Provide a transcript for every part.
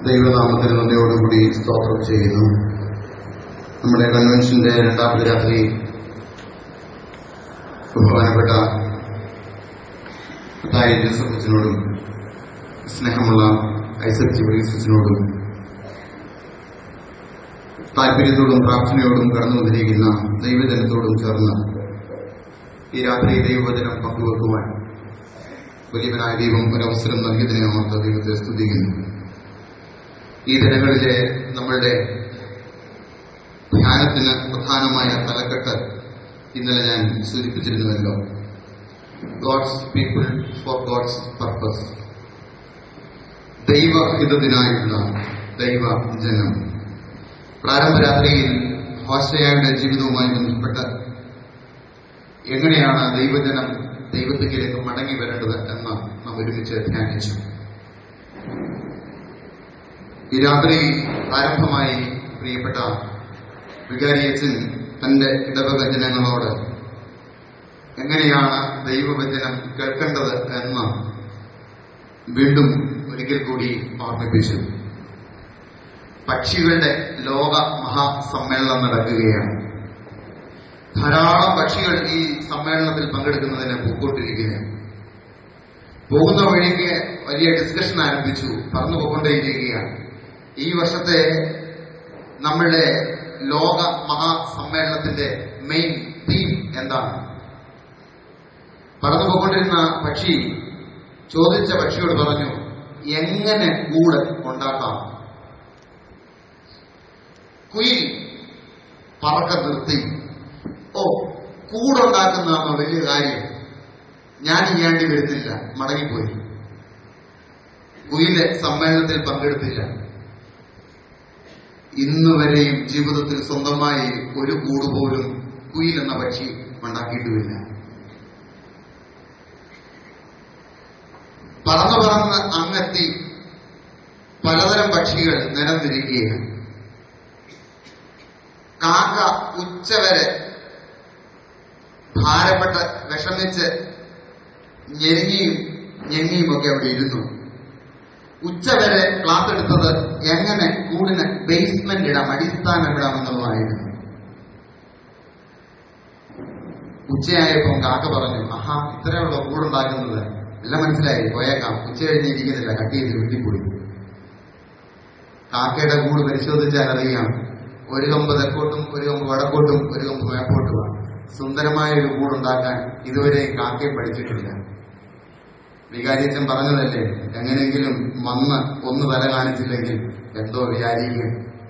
ദൈവനാമത്തിന് നന്ദിയോടുകൂടി സ്തോത്രം ചെയ്യുന്നു. നമ്മുടെ കൺവെൻഷന്റെ രണ്ടാമത്തെ രാത്രി ബഹുമാനപ്പെട്ട ജോസഫിനോടും സ്നേഹമുള്ള ഐസക് ജിബ്രീസിനോടും താല്പര്യത്തോടും പ്രാർത്ഥനയോടും കടന്നു വന്നിരിക്കുന്ന ദൈവജനത്തോടും ചേർന്ന് ഈ രാത്രി ദൈവവചനം പങ്കുവെക്കുവാൻ വലിയവനായ ദൈവം ഒരവസരം നൽകിയതിനെ ഓർത്ത് ദൈവത്തെ സ്തുതിക്കുന്നു. ഈ ദിനങ്ങളിലെ നമ്മളുടെ ധ്യാനത്തിന് പ്രധാനമായ തലക്കെട്ട് ഇന്നലെ ഞാൻ സൂചിപ്പിച്ചിരുന്നുവല്ലോ, God's people for God's purpose, ദൈവഹിതത്തിനായുള്ള ദൈവജനം. പ്രാരംഭരാത്രിയിൽ ഹോശയ്യായുടെ ജീവിതവുമായി ബന്ധപ്പെട്ട് എങ്ങനെയാണ് ദൈവജനം ദൈവത്തിലേക്ക് മടങ്ങി വരേണ്ടത് എന്ന് നാം ഒരുമിച്ച് ധ്യാനിച്ചു. ഈ രാത്രി ആരംഭമായി പ്രിയപ്പെട്ട വികാരിയച്ചൻ തന്റെ ഇടവക ജനങ്ങളോട് എങ്ങനെയാണ് ദൈവവചനം കേൾക്കേണ്ടത് എന്ന് വീണ്ടും ഒരിക്കൽ കൂടി ഓർമ്മിപ്പിച്ചു. പക്ഷികളുടെ ലോക മഹാസമ്മേളനം നടക്കുകയാണ്. ധാരാളം പക്ഷികൾ ഈ സമ്മേളനത്തിൽ പങ്കെടുക്കുന്നതിന് പോയിക്കൊണ്ടിരിക്കുകയാണ്. പോകുന്ന വഴിക്ക് വലിയ ഡിസ്കഷൻ ആരംഭിച്ചു, പറന്നു പോയിക്കൊണ്ടേയിരിക്കുകയാണ്. ഈ വർഷത്തെ നമ്മളുടെ ലോക മഹാസമ്മേളനത്തിന്റെ മെയിൻ തീം എന്താണ്? പറന്നു പോയിക്കൊണ്ടിരുന്ന പക്ഷി ചോദിച്ച പക്ഷിയോട് പറഞ്ഞു, എങ്ങനെ കൂട് ഉണ്ടാക്കാം? കുയിൽ പറക്ക നിർത്തി, കൂടുണ്ടാക്കുന്നതാണോ വലിയ കാര്യം, ഞാൻ ചെയ്യാണ്ടി വരുന്നില്ല, മടങ്ങിപ്പോയി. കുയില് സമ്മേളനത്തിൽ പങ്കെടുത്തില്ല. ഇന്നുവരെയും ജീവിതത്തിൽ സ്വന്തമായി ഒരു കൂട് പോലും കുയിൽ എന്ന പക്ഷി ഉണ്ടാക്കിയിട്ടുമില്ല. പറന്നു പറന്ന് അങ്ങെത്തി പലതരം പക്ഷികൾ നിരന്നിരിക്കുകയാണ്. കാക്ക ഉച്ചവരെ ഭാരപ്പെട്ട് വിഷമിച്ച് ഞെങ്ങിയും ഒക്കെ അവിടെ ഇരുന്നു. ഉച്ചവരെ ക്ലാസ് എടുത്തത് എങ്ങനെ കൂടിന് ബേസ്മെന്റ് ഇടാം, അടിസ്ഥാനം ഇടാമെന്നുള്ളതായിരുന്നു. ഉച്ചയായപ്പോൾ കാക്ക പറഞ്ഞു, ആഹാ, ഇത്രയുള്ള കൂടുണ്ടാക്കുന്നത് എല്ലാം മനസ്സിലായി, പോയേക്കാം, ഉച്ച കഴിഞ്ഞിരിക്കുന്നില്ല, കട്ട് ചെയ്ത് വീട്ടിപ്പോയി. കാക്കയുടെ കൂട് പരിശോധിച്ചാൽ അറിയാം, ഒരു കമ്പ് തെക്കോട്ടും ഒരു കമ്പ് വടക്കോട്ടും ഒരു കമ്പ് മേപ്പോട്ടുമാണ്. സുന്ദരമായ ഒരു കൂടുണ്ടാക്കാൻ ഇതുവരെ കാക്കയെ പഠിച്ചിട്ടില്ല. വികാരിയച്ഛൻ പറഞ്ഞതല്ലേ, എങ്ങനെയെങ്കിലും വന്ന് ഒന്ന് തല കാണിച്ചില്ലെങ്കിൽ എന്തോ വിചാരിക്കും.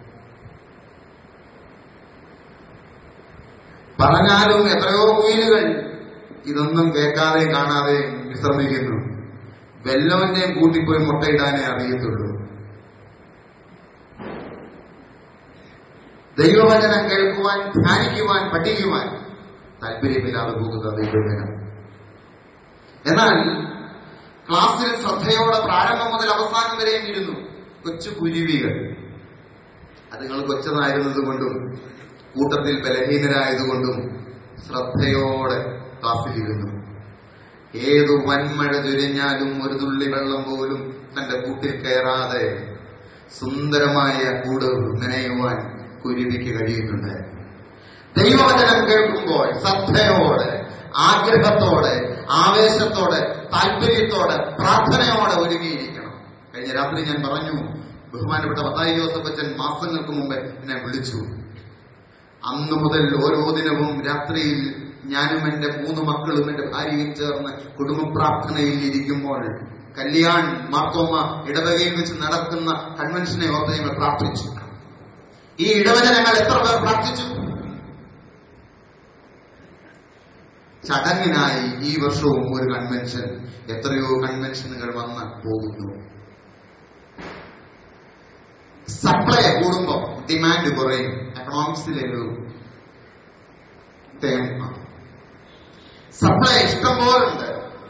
പറഞ്ഞാലും എത്രയോ കുയിലുകൾ ഇതൊന്നും കേൾക്കാതെ കാണാതെ വിശ്രമിക്കുന്നു. വെല്ലവന്റെയും കൂട്ടിപ്പോയി മുട്ടയിടാനേ അറിയത്തുള്ളൂ. ദൈവവചനം കേൾക്കുവാൻ, ധ്യാനിക്കുവാൻ, പഠിക്കുവാൻ താല്പര്യമില്ലാതെ പോകുന്ന ദൈവജനം. എന്നാൽ ക്ലാസ്സിൽ ശ്രദ്ധയോടെ പ്രാരംഭം മുതൽ അവസാനം വരെയും ഇരുന്നു. കൊച്ചു കുരുവികൾ, അതുങ്ങൾ കൊച്ചതായിരുന്നത് കൊണ്ടും കൂട്ടത്തിൽ ബലഹീനരായതുകൊണ്ടും ശ്രദ്ധയോടെ ക്ലാസ്സിലിരുന്നു. ഏതു വൻമഴ ചൊരിഞ്ഞാലും ഒരു തുള്ളി വെള്ളം പോലും തന്റെ കൂട്ടിൽ കയറാതെ സുന്ദരമായ കൂട് നനയുവാൻ കുരുവിക്ക് കഴിയുന്നുണ്ട്. ദൈവവചനം കേൾക്കുമ്പോൾ ശ്രദ്ധയോടെ, ആഗ്രഹത്തോടെ, ആവേശത്തോടെ, താല്പര്യത്തോടെ, പ്രാർത്ഥനയോടെ ഒരുങ്ങിയിരിക്കണം. കഴിഞ്ഞ രാത്രി ഞാൻ പറഞ്ഞു, ബഹുമാനപ്പെട്ട മത്തായി ജോസഫച്ചൻ മാസങ്ങൾക്ക് മുമ്പ് എന്നെ വിളിച്ചു. അന്നു മുതൽ ഓരോ ദിനവും രാത്രിയിൽ ഞാനും എന്റെ 3 മക്കളും എന്റെ ഭാര്യയും ചേർന്ന് കുടുംബ പ്രാർത്ഥനയിൽ ഇരിക്കുമ്പോൾ കല്യാൺ മാർത്തോമ ഇടവകയിൽ വെച്ച് നടക്കുന്ന കൺവെൻഷനെ ഓർത്ത് ഞങ്ങൾ പ്രാർത്ഥിച്ചു. ഈ ഇടവചനങ്ങൾ എത്ര പേർ പ്രാർത്ഥിച്ചു? ചടങ്ങിനായി ഈ വർഷവും ഒരു കൺവെൻഷൻ, എത്രയോ കൺവെൻഷനുകൾ വന്ന് പോകുന്നു. സപ്ലൈ കൂടുമ്പോൾ ഡിമാൻഡ് കുറയും. എക്കണോമിക്സിലൊരു സപ്ലൈ ഇഷ്ടം പോലുണ്ട്,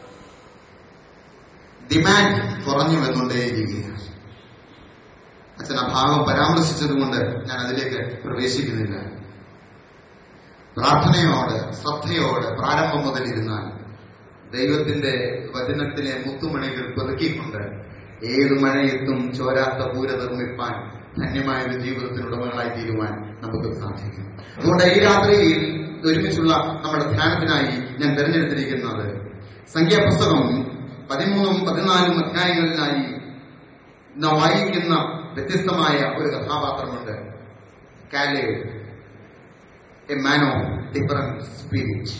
ഡിമാൻഡ് കുറഞ്ഞു വന്നുകൊണ്ടേയിരിക്കുകയാണ്. അച്ഛൻ ആ ഭാഗം പരാമർശിച്ചതുകൊണ്ട് ഞാൻ അതിലേക്ക് പ്രവേശിക്കുന്നില്ല. പ്രാർത്ഥനയോട്, ശ്രദ്ധയോട് പ്രാരംഭം മുതൽ ഇരുന്നാൽ ദൈവത്തിന്റെ വചനത്തിലെ മുത്തുമണികൾ പെറുക്കിക്കൊണ്ട് ഏത് മഴയത്തും ചോരാത്ത പൂര നിർമ്മിപ്പാൻ ധന്യമായ ഒരു ജീവിതത്തിനുടമകളായി തീരുവാൻ നമുക്ക് സാധിക്കും. അതുകൊണ്ട് ഈ രാത്രിയിൽ ഒരുമിച്ചുള്ള നമ്മുടെ ധ്യാനത്തിനായി ഞാൻ തിരഞ്ഞെടുത്തിരിക്കുന്നത് സംഖ്യാപുസ്തകം 13-14 അധ്യായങ്ങളിലായി നാം വായിക്കുന്ന വ്യത്യസ്തമായ ഒരു കഥാപാത്രമുണ്ട്. Caleb, a man of different spirit.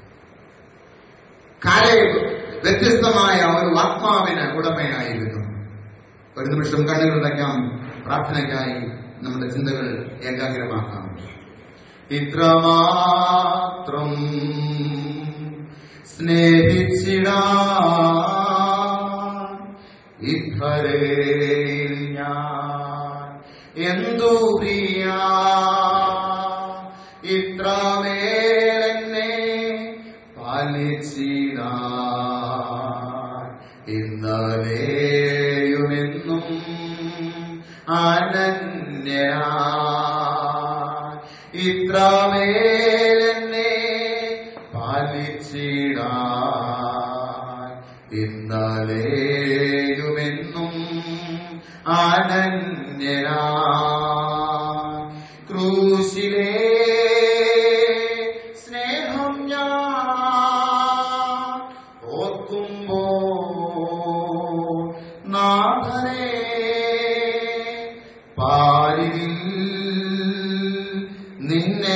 Caleb വ്യത്യസ്തമായ ഒരു ആത്മാവിന് ഉടമയായിരുന്നു. ഒരു നിമിഷം കണ്ണുകളടയ്ക്കാം, പ്രാർത്ഥനയ്ക്കായി നമ്മുടെ ചിന്തകൾ ഏകാഗ്രമാക്കാം. ഇത്രമാത്രം സ്നേഹിച്ചിടാൻ ഇത്രേ ഞാൻ എന്തു പ്രിയ, ഇത്രമേലെന്നെ പാലിച്ചിടാൻ ഇന്നലെയുമെന്നും അനന്യനാ, ഇത്രമേലെന്നെ പാലിച്ചിടാൻ ഇന്നലെയുമെന്നും അനന്യനാ. ക്രൂശിലെ സ്നേഹം ഞാൻ ഓർക്കുമ്പോൾ നാഥനെ പാരിൽ നിന്നെ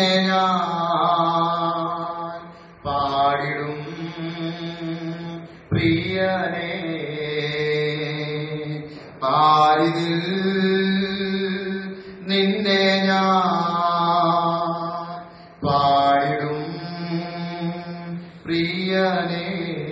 ഞാൻ പാടിടും പ്രിയനേ, പാരിൽ നിന്നെ ഞാൻ പാടിടും പ്രിയനേ.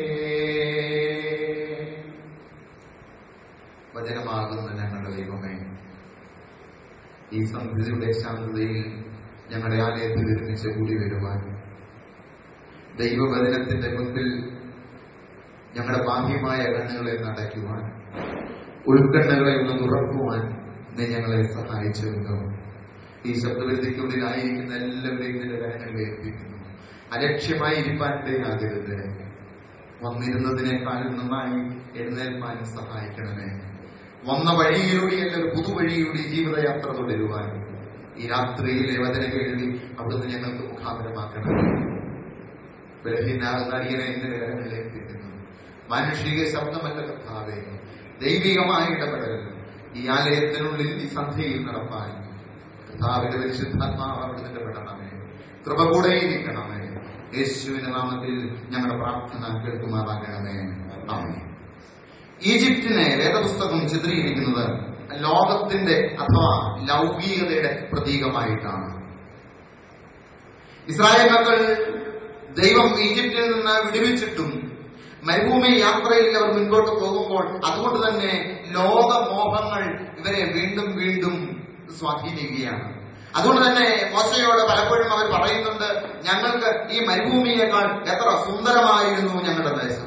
വചനമാകുന്ന ഞങ്ങളുടെ ദൈവമേ, ഈ സന്ധ്യയുടെ ശാന്തതയിൽ ഞങ്ങളുടെ ആലയത്തിൽ ഒരുമിച്ച് കൂടി വരുവാൻ, ദൈവവചനത്തിന്റെ മുൻപിൽ ഞങ്ങളുടെ ബാഹ്യമായ കണ്ണുകളെ നടക്കുവാൻ, ഉൾക്കണ്ണുകളെ ഒന്ന് തുറക്കുവാൻ നീ ഞങ്ങളെ സഹായിച്ചിരുന്നു. ഈ ശബ്ദവരുതിക്കുള്ളിലായിരിക്കുന്ന എല്ലാവരെയും നിന്റെ കരങ്ങളിൽ ഏൽപ്പിക്കുന്നു. അലക്ഷ്യമായി ഇരിപ്പാൻ ഇടയാകരുത്. വന്നിരുന്നതിനേക്കാളും നന്നായി എഴുന്നേൽപ്പാനും സഹായിക്കണമേ. വന്ന വഴിയിലൂടെയല്ല ഒരു പുതുവഴിയിലൂടെ ജീവിതയാത്ര തുടരുവാൻ ഈ രാത്രിയിലെ വചന കേൾവി അവിടുന്ന് ഞങ്ങൾക്ക് മുഖാന്തരമാക്കണമേ. ബലഹീനാകുന്ന അടിയനെ എന്റെ കരങ്ങളിൽ ഏൽപ്പിക്കുന്നു. മാനുഷിക ശബ്ദമല്ല കർത്താവേ, ദൈവികമായ ഇടപെടൽ ഈ ആലയത്തിനുള്ളിൽ ഈ സന്ധ്യയിൽ നടപ്പാൻ കർത്താവിന്റെ പരിശുദ്ധാത്മാവ് അവിടുന്ന് ഇടപെടണമേ. കൃപ കൂടെ ഇരിക്കണമേ. യേശുവിന്റെ നാമത്തിൽ ഞങ്ങളുടെ പ്രാർത്ഥന കേൾക്കുമാറാകണമേ. ആമേൻ. ഈജിപ്തിനെ വേദപുസ്തകം ചിത്രീകരിക്കുന്നത് ലോകത്തിന്റെ അഥവാ ലൗകികതയുടെ പ്രതീകമായിട്ടാണ്. ഇസ്രായേൽ മക്കൾ ദൈവം ഈജിപ്തിൽ നിന്ന് വിടുവിച്ചിട്ടും മരുഭൂമി യാത്രയിൽ അവർ മുൻപോട്ട് പോകുമ്പോൾ അതുകൊണ്ട് തന്നെ ലോകമോഹങ്ങൾ ഇവരെ വീണ്ടും വീണ്ടും സ്വാധീനിക്കുകയാണ്. അതുകൊണ്ട് തന്നെ മോശയോട് പലപ്പോഴും അവർ പറയുന്നുണ്ട്, ഞങ്ങൾക്ക് ഈ മരുഭൂമിയേക്കാൾ എത്ര സുന്ദരമായിരുന്നു ഞങ്ങളുടെ ദേശം.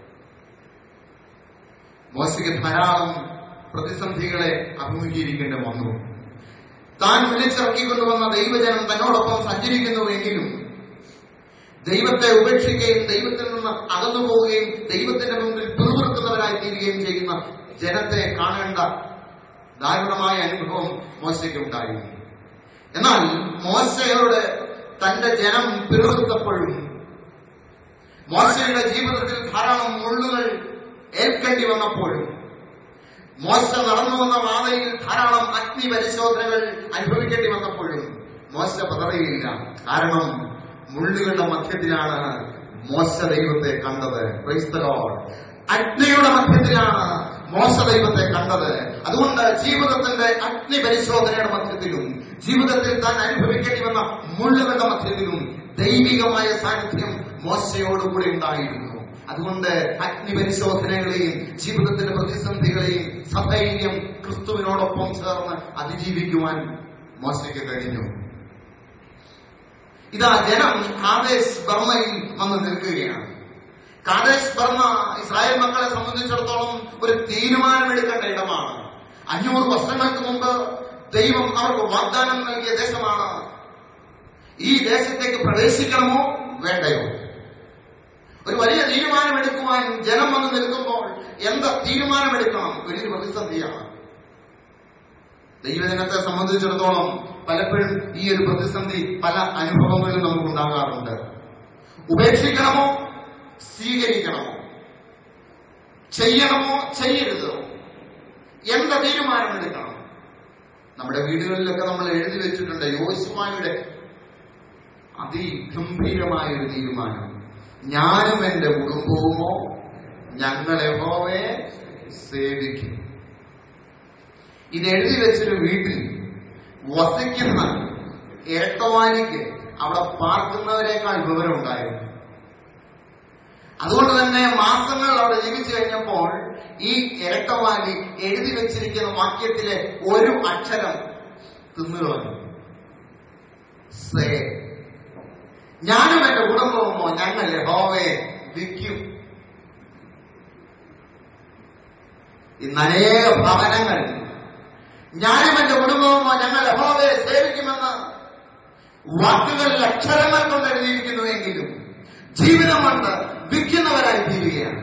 മോശയ്ക്ക് ധാരാളം പ്രതിസന്ധികളെ അഭിമുഖീകരിക്കേണ്ടി വന്നു. താൻ വിളിച്ചിറക്കിക്കൊണ്ടുവന്ന ദൈവജനം തന്നോടൊപ്പം സഞ്ചരിക്കുന്നുവെങ്കിലും ദൈവത്തെ ഉപേക്ഷിക്കുകയും ദൈവത്തിൽ നിന്ന് അകന്നു പോവുകയും ദൈവത്തിന്റെ മുമ്പിൽ പിറുപിറുക്കുന്നവരായി തീരുകയും ചെയ്യുന്ന ജനത്തെ കാണേണ്ട ദാരുണമായ അനുഭവം മോശയ്ക്ക് ഉണ്ടായിരുന്നു. എന്നാൽ മോശയോട് തന്റെ ജനം പിറുപിറുത്തപ്പോഴും മോശയുടെ ജീവിതത്തിൽ ധാരാളം മുള്ളുകൾ ഏൽക്കേണ്ടി വന്നപ്പോഴും മോശ നടന്നു വന്ന പാതയിൽ ധാരാളം അഗ്നി പരിശോധനകൾ അനുഭവിക്കേണ്ടി വന്നപ്പോഴും മോശ പതറിയില്ല. കാരണം മുള്ളുകളുടെ മധ്യത്തിലാണ് മോശ ദൈവത്തെ കണ്ടത്. Praise the lord. അഗ്നിയുടെ മധ്യത്തിലാണ് മോശ ദൈവത്തെ കണ്ടത്. അതുകൊണ്ട് ജീവിതത്തിന്റെ അഗ്നി പരിശോധനയുടെ മധ്യത്തിലും ജീവിതത്തിൽ താൻ അനുഭവിക്കേണ്ടി വന്ന മുള്ളുകളുടെ മധ്യത്തിലും ദൈവികമായ സാന്നിധ്യം മോശയോടുകൂടി ഉണ്ടായിരുന്നു. അതുകൊണ്ട് അഗ്നി പരിശോധനകളെയും ജീവിതത്തിന്റെ പ്രതിസന്ധികളെയും സധൈര്യം ക്രിസ്തുവിനോടൊപ്പം ചേർന്ന് അതിജീവിക്കുവാൻ മോശയ്ക്ക് കഴിഞ്ഞു. ഇതാ ജനം കാദേശ് ബർമ്മയിൽ വന്ന് നിൽക്കുകയാണ്. കാദേശ് ബർമ്മ ഇസ്രായേൽ മക്കളെ സംബന്ധിച്ചിടത്തോളം ഒരു തീരുമാനമെടുക്കേണ്ട ഇടമാണ്. 500 വർഷങ്ങൾക്ക് മുമ്പ് ദൈവം അവർക്ക് വാഗ്ദാനം നൽകിയ ദേശമാണ്. ഈ ദേശത്തേക്ക് പ്രവേശിക്കണമോ വേണ്ടയോ? ഒരു വലിയ തീരുമാനമെടുക്കുവാൻ ജനം വന്ന് നിൽക്കുമ്പോൾ എന്താ തീരുമാനമെടുക്കണം? വലിയൊരു പ്രതിസന്ധിയാണ്. ദൈവജനത്തെ സംബന്ധിച്ചിടത്തോളം പലപ്പോഴും ഈ ഒരു പ്രതിസന്ധി പല അനുഭവങ്ങളിലും നമുക്കുണ്ടാകാറുണ്ട്. ഉപേക്ഷിക്കണമോ സ്വീകരിക്കണമോ? ചെയ്യണമോ ചെയ്യരുതോ? എന്താ തീരുമാനമെടുക്കണം? നമ്മുടെ വീടുകളിലൊക്കെ നമ്മൾ എഴുതി വെച്ചിട്ടുണ്ട് യോശുവയുടെ അതിഗംഭീരമായ ഒരു തീരുമാനം. ഞാനും എന്റെ കുടുംബവുമോ ഞങ്ങൾ യഹോവയെ സേവിക്കും. ഇത് എഴുതി വെച്ചൊരു വീട്ടിൽ വസിക്കുന്ന ഇരട്ടവാനിക്ക് അവിടെ പാർക്കുന്നവരെക്കാൾ വിവരമുണ്ടായിരുന്നു. അതുകൊണ്ട് തന്നെ മാസങ്ങൾ അവിടെ ജീവിച്ചു കഴിഞ്ഞപ്പോൾ ഈ ഇരട്ടവാലി എഴുതി വെച്ചിരിക്കുന്ന വാക്യത്തിലെ ഒരു അക്ഷരം തിന്നുകളഞ്ഞു. സേ, ഞാനും എന്റെ കുടുംബവുമോ ഞങ്ങൾ യഹോവയെ വിൽക്കും. ഇന്ന് അനേക ഭവനങ്ങൾ ഞാനും എന്റെ കുടുംബവുമോ ഞങ്ങൾ യഹോവയെ സേവിക്കുമെന്ന് വാക്കുകളിൽ അക്ഷരങ്ങൾ കൊണ്ട് എഴുതിയിരിക്കുന്നുവെങ്കിലും ജീവിതം കൊണ്ട് വിൽക്കുന്നവരായി തീരുകയാണ്.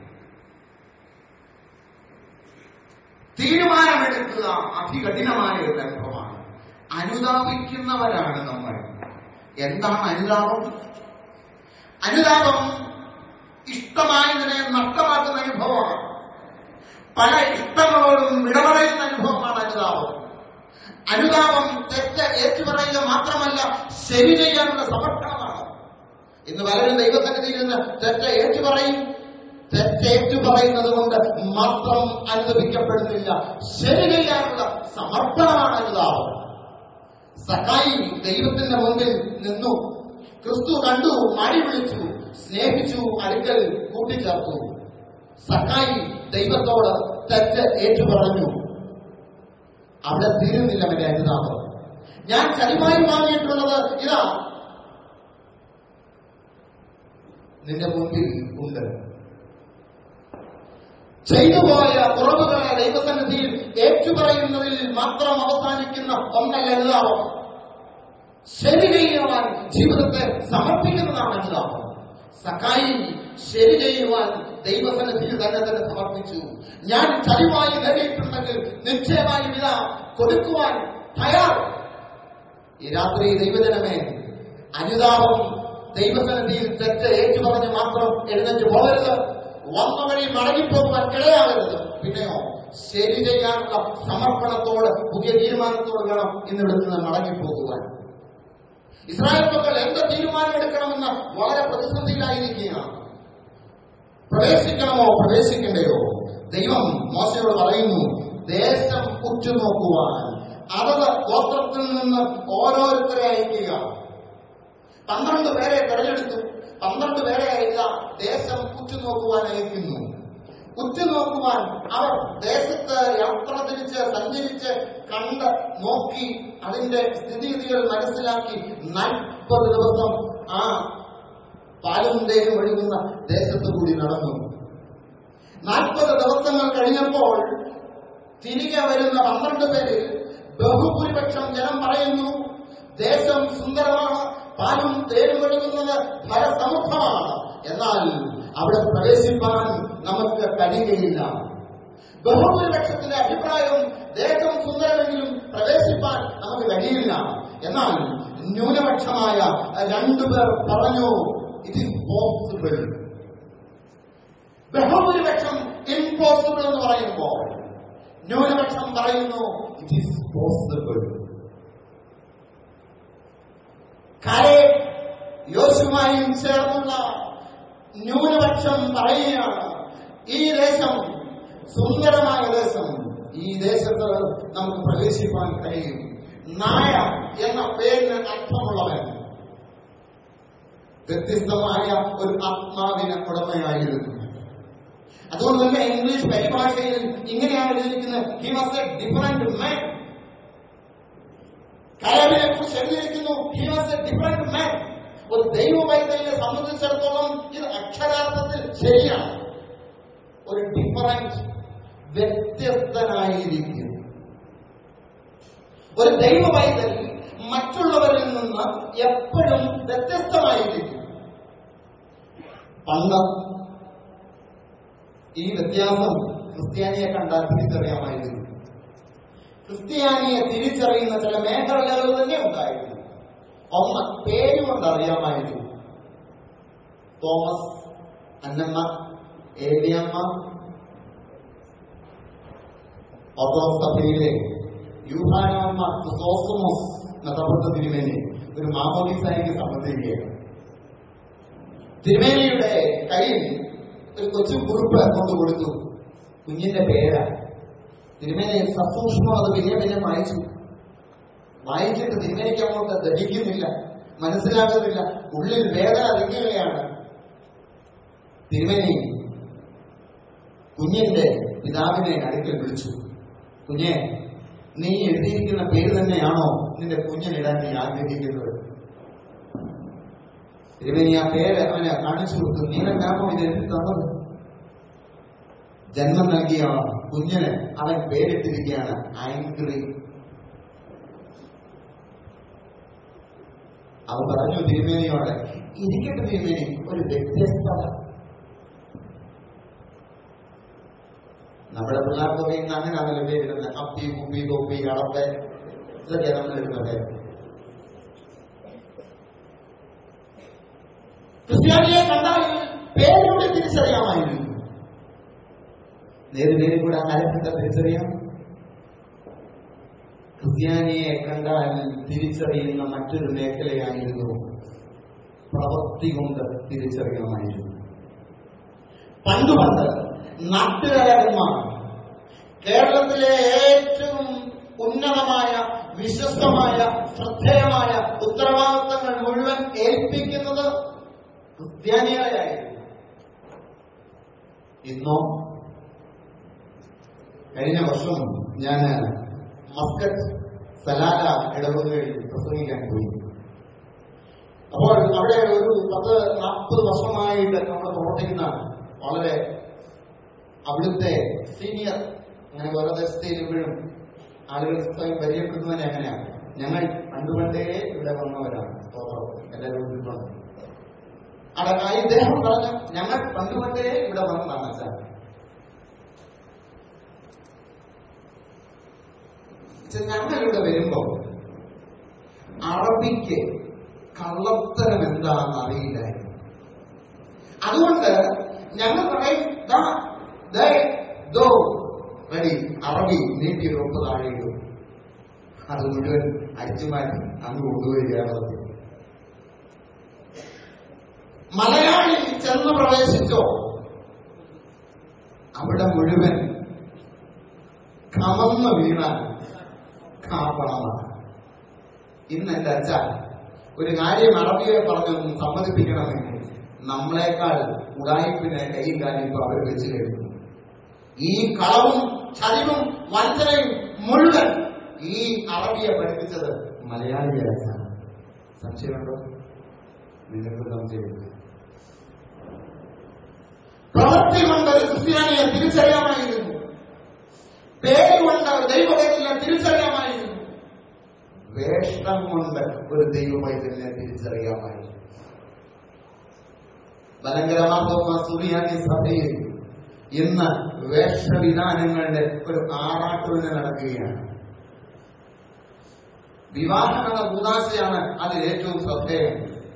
തീരുമാനമെടുക്കുക അതികഠിനമായ ഒരു അനുഭവമാണ്. അനുതാപിക്കുന്നവരാണ് നമ്മൾ. എന്താണ് അനുതാപം? അനുതാപം ഇഷ്ടമായതിനെ നഷ്ടമാക്കുന്ന അനുഭവമാണ്. പല ഇഷ്ടങ്ങളോടും വിടപറയുന്ന അനുഭവമാണ് അനുതാപം. അനുതാപം തെറ്റ് ഏറ്റുപറയുക മാത്രമല്ല, ശരി ചെയ്യാനുള്ള സമർപ്പണമാണ്. ഇന്ന് പലരും ദൈവസന്നിധിയിൽ നിന്ന് തെറ്റ് ഏറ്റുപറയും. തെറ്റേറ്റുപറയുന്നത് കൊണ്ട് മാത്രം അനുദപിക്കപ്പെടുന്നില്ല, ശരി ചെയ്യാനുള്ള സമർപ്പണമാണ് അനുതാപം. സഖായി ദൈവത്തിന്റെ മുമ്പിൽ നിന്നു. ക്രിസ്തു കണ്ടു, മാടി വിളിച്ചു, സ്നേഹിച്ചു, അടുക്കൽ കൂട്ടിച്ചേർത്തു. സഖായി ദൈവത്തോട് തെറ്റ് ഏറ്റുപറഞ്ഞു. അവിടെ തീരുന്നില്ല എന്റെ അനുതാപം. ഞാൻ ചരിമായി വാങ്ങിയിട്ടുള്ളത് ഇതാ നിന്റെ മുമ്പിൽ ഉണ്ട്. ചെയ്തുപോയ കുറവുകളെ ദൈവസന്നിധിയിൽ ഏറ്റുപറയുന്നതിൽ മാത്രം അവസാനിക്കുന്ന ഒന്നല്ല അനുതാപം. ശരി ചെയ്യുവാൻ ജീവിതത്തെ സമർപ്പിക്കുന്നതാണ് അനുതാപം. സഖായി ശരി ചെയ്യുവാൻ ദൈവസന്നിധിയിൽ തന്നെ സമർപ്പിച്ചു. ഞാൻ ചരിവായി നേടിയിട്ടുണ്ടെങ്കിൽ നിശ്ചയമായി വില കൊടുക്കുവാൻ തയ്യാർ. ഈ രാത്രി ദൈവജനമേ, അനുതാപം ദൈവസന്നിധിയിൽ തെറ്റ് ഏറ്റുപറഞ്ഞ് മാത്രം എഴുന്നേറ്റ് പോകരുത്. വന്ന വഴി മടങ്ങിപ്പോകുവാൻ ഇടയാകരുത്. പിന്നെയോ ശരി ചെയ്യാനുള്ള സമർപ്പണത്തോട്, പുതിയ തീരുമാനത്തോട് വേണം ഇന്നിവിടെ നിന്ന് മടങ്ങിപ്പോകുവാൻ. ഇസ്രായേൽ മക്കൾ എന്ത് തീരുമാനമെടുക്കണമെന്ന് വളരെ പ്രതിസന്ധിയിലായിരിക്കുകയാണ്. പ്രവേശിക്കണമോ പ്രവേശിക്കണ്ടയോ? ദൈവം മോശയോട് പറയുന്നു, ദേശം ഉറ്റുനോക്കുവാൻ അതത് ഗോത്രത്തിൽ നിന്ന് ഓരോരുത്തരെ അയക്കുക. 12 പേരെ തെരഞ്ഞെടുത്തു. 12 പേരെ ദേശം ഉറ്റുനോക്കുവാൻ അയക്കുന്നു. ഉറ്റുനോക്കുവാൻ അവർ ദേശത്ത് യാത്ര തിരിച്ച് സഞ്ചരിച്ച് കണ്ട് നോക്കി അതിന്റെ സ്ഥിതിഗതികൾ മനസ്സിലാക്കി 40 ദിവസം ആ പാലും തേനും ഒഴുകുന്ന ദേശത്ത് കൂടി നടന്നു. 40 ദിവസങ്ങൾ കഴിഞ്ഞപ്പോൾ തിരികെ വരുന്ന 12 പേരിൽ ബഹുഭൂരിപക്ഷം ജനം പറയുന്നു, ദേശം സുന്ദരമാണ്, പാലും തേനും ഒഴുകുന്നത് ഫലസമൃദ്ധമാണ്, എന്നാൽ അവിടെ പ്രവേശിപ്പാൻ നമുക്ക് കഴിയുകയില്ല. ബഹുഭൂരിപക്ഷത്തിന്റെ അഭിപ്രായം ദേശം സുന്ദരമെങ്കിലും പ്രവേശിപ്പാൻ നമുക്ക് കഴിയില്ല. എന്നാൽ ന്യൂനപക്ഷമായ 2 പേർ പറഞ്ഞു, ഇറ്റ് ഈസ് പോസിബിൾ. ബഹുഭൂരിപക്ഷം ഇംപോസിബിൾ എന്ന് പറയുമ്പോൾ ന്യൂനപക്ഷം പറയുന്നു, ഇറ്റ് ഈസ് പോസിബിൾ. കാലേബ് യോശുവയും ചേർന്നുള്ള ന്യൂനപക്ഷം പറയുകയാണ്, ഈ ദേശം സുന്ദരമായ ദേശം, ഈ ദേശത്ത് നമുക്ക് പ്രവേശിപ്പാൻ കഴിയും. നായ എന്ന പേരിന് അർത്ഥമുള്ളവൻ വ്യത്യസ്തമായ ഒരു ആത്മാവിന് ഉടമയായിരുന്നു. അതുകൊണ്ട് തന്നെ ഇംഗ്ലീഷ് പരിഭാഷയിൽ ഇങ്ങനെയാണ് എഴുതിയിരിക്കുന്നത്, he was a different man. കാലേബിനെ കുറിച്ച് എഴുതിയിരിക്കുന്നു, he was a different man. ഒരു ദൈവവൈദ്യനെ സംബന്ധിച്ചിടത്തോളം ഇത് അക്ഷരാർത്ഥത്തിൽ ശരിയാണ്. ഒരു ഡിഫറന്റ്, വ്യത്യസ്തനായിരിക്കും. ഒരു ദൈവവൈദ്യൻ മറ്റുള്ളവരിൽ നിന്ന് എപ്പോഴും വ്യത്യസ്തമായിരിക്കും. പണ്ട് ഈ വ്യത്യാസം ക്രിസ്ത്യാനിയെ കണ്ടാൽ തിരിച്ചറിയാമായിരുന്നു. ക്രിസ്ത്യാനിയെ തിരിച്ചറിയുന്ന ചില മേഖലകൾ തന്നെ ഉണ്ടായിരുന്നു. ഒന്ന്, പേരുകൊണ്ട് അറിയാമായിരുന്നു. തോമസ്, അന്നമ്മ, ഏലിയമ്മ. ഓർത്തഡോക്സ് സഭയിലെ യൂഹാനമ്മ ക്രിസോസ്റ്റമോസ് മെത്രാപ്പൊലീത്ത തിരുമേനി ഒരു മാമോദീസായ്ക്ക് സംബന്ധിക്കുകയാണ്. തിരുമേനിയുടെ കയ്യിൽ ഒരു കൊച്ചു കുറിപ്പ് കൊണ്ട് കൊടുത്തു. കുഞ്ഞിന്റെ പേരാ. തിരുമേനി സസൂക്ഷ്മം അത് പിന്നെ വായിച്ചു. വായിച്ചിട്ട് തിരുമേനിക്ക് അങ്ങോട്ട് ദഹിക്കുന്നില്ല, മനസ്സിലാകുന്നില്ല, ഉള്ളിൽ വേദന അറിയുകയാണ്. തിരുമേനി കുഞ്ഞിന്റെ പിതാവിനെ അടുക്കൽ വിളിച്ചു. കുഞ്ഞെ, നീ എഴുതിയിരിക്കുന്ന പേര് തന്നെയാണോ നിന്റെ കുഞ്ഞിനിടാൻ നീ ആഗ്രഹിക്കുന്നത്? തിരുമേനി ആ പേര് അവനെ കാണിച്ചു കൊടുത്തു. നീ തന്നെയാണോ ഇത് എഴുതി തന്നത്? ജന്മം നൽകിയ കുഞ്ഞിന് അവൻ പേരിട്ടിരിക്കുകയാണ് ആംഗ്രി. അവൻ പറഞ്ഞു തിരുമേനിയോട്, ഇരിക്കട്ടെ തിരുമേനി, ഒരു വ്യത്യസ്തത. നമ്മുടെ പിള്ളേർക്കൊക്കെ ഇന്ന് അങ്ങനെ അവരുടെ പേരിടുന്നത്. അപ്പി, കുപ്പി, തൊപ്പി, അടപ്പ്, ഇതൊക്കെ നമ്മൾ ഇടുന്നത്. ക്രിസ്ത്യാനിയെ കണ്ടാൽ പേരിലൂടെ തിരിച്ചറിയാമായിരുന്നു. നേരിടേലും കൂടെ ആരംഭിച്ച തിരിച്ചറിയാം. ക്രിസ്ത്യാനിയെ കണ്ടാൽ തിരിച്ചറിയുന്ന മറ്റൊരു മേഖലയായിരുന്നു പ്രവൃത്തി കൊണ്ട് തിരിച്ചറിയണമായിരുന്നു. പണ്ട് നാട്ടുകാരന്മാർ കേരളത്തിലെ ഏറ്റവും ഉന്നതമായ, വിശ്വസ്തമായ, ശ്രദ്ധേയമായ ഉത്തരവാദിത്തങ്ങൾ മുഴുവൻ ഏൽപ്പിക്കുന്നത് ക്രിസ്ത്യാനികളെയായിരുന്നു. ഇന്നോ? കഴിഞ്ഞ വർഷം ഞാൻ മസ്കറ്റ് സലാല ഇടവകയിൽ പ്രസംഗിക്കാൻ പോയി. അപ്പോൾ അവിടെ ഒരു 10-40 വർഷമായിട്ട് നമ്മൾ പ്രവർത്തിക്കുന്ന വളരെ അവിടുത്തെ സീനിയർ, അങ്ങനെ ഓരോ ദേശത്തേലും ആളുകൾ സ്വയം പരിചയപ്പെടുത്തുന്നതിന് എങ്ങനെയാണ്, ഞങ്ങൾ പണ്ടുപണ്ടേ ഇവിടെ വന്നവരാണ്, എല്ലാവരും ഉൾപ്പെടുന്നു. ഇദ്ദേഹം പറഞ്ഞു, ഞങ്ങൾ പണ്ടുപണ്ടേ ഇവിടെ വന്നതാണ് സാർ. ഞങ്ങളിവിടെ വരുമ്പോ അറബിക്ക് കള്ളത്തരം എന്താണെന്ന് അറിയില്ലായിരുന്നു. അതുകൊണ്ട് ഞങ്ങൾ പറയും റെഡി, അറബി നീട്ടി ഒപ്പ് താഴെയിടും. അത് മുഴുവൻ അടിച്ചുമാറ്റി അങ്ങ് കൊണ്ടുവരികയാണ്. മലയാളി ചെന്ന് പ്രവേശിച്ചോ അവിടെ മുഴുവൻ കമന്ന് വീണാൽ കാപ്പണമാണ്. ഇന്ന് എന്റെ അച്ഛ ഒരു കാര്യം അറബിയെ പറഞ്ഞൊന്നും സമ്മതിപ്പിക്കണമെങ്കിൽ നമ്മളെക്കാൾ ഉടായിപ്പിനെ കൈയും കാര്യം ഇപ്പൊ അവർ വെച്ച് കഴിഞ്ഞു. ഈ കളവും ചതിവും വഞ്ചനയും മുഴുവൻ ഈ അറബിയെ പഠിപ്പിച്ചത് മലയാളികളാണ്. സംശയമുണ്ടോ? നിങ്ങൾക്ക് സംശയമില്ല. പ്രവൃത്തി കൊണ്ട് ക്രിസ്ത്യാനിയെ തിരിച്ചറിയാമായിരുന്നു. പേരുകൊണ്ട് ദൈവവേദനെ തിരിച്ചറിയാമായിരുന്നു. വേഷം കൊണ്ട് ഒരു ദൈവവൈദ്യനെ തിരിച്ചറിയാമായിരുന്നു. മലങ്കര മാർത്തോമാ സുറിയാനി സഭയിൽ ഇന്ന് വേഷവിധാനങ്ങളുടെ ഒരു ആറാട്ടുവിന് നടക്കുകയാണ്. വിവാഹം എന്ന കൂതാശയാണ് അതിൽ ഏറ്റവും ശ്രദ്ധേയം.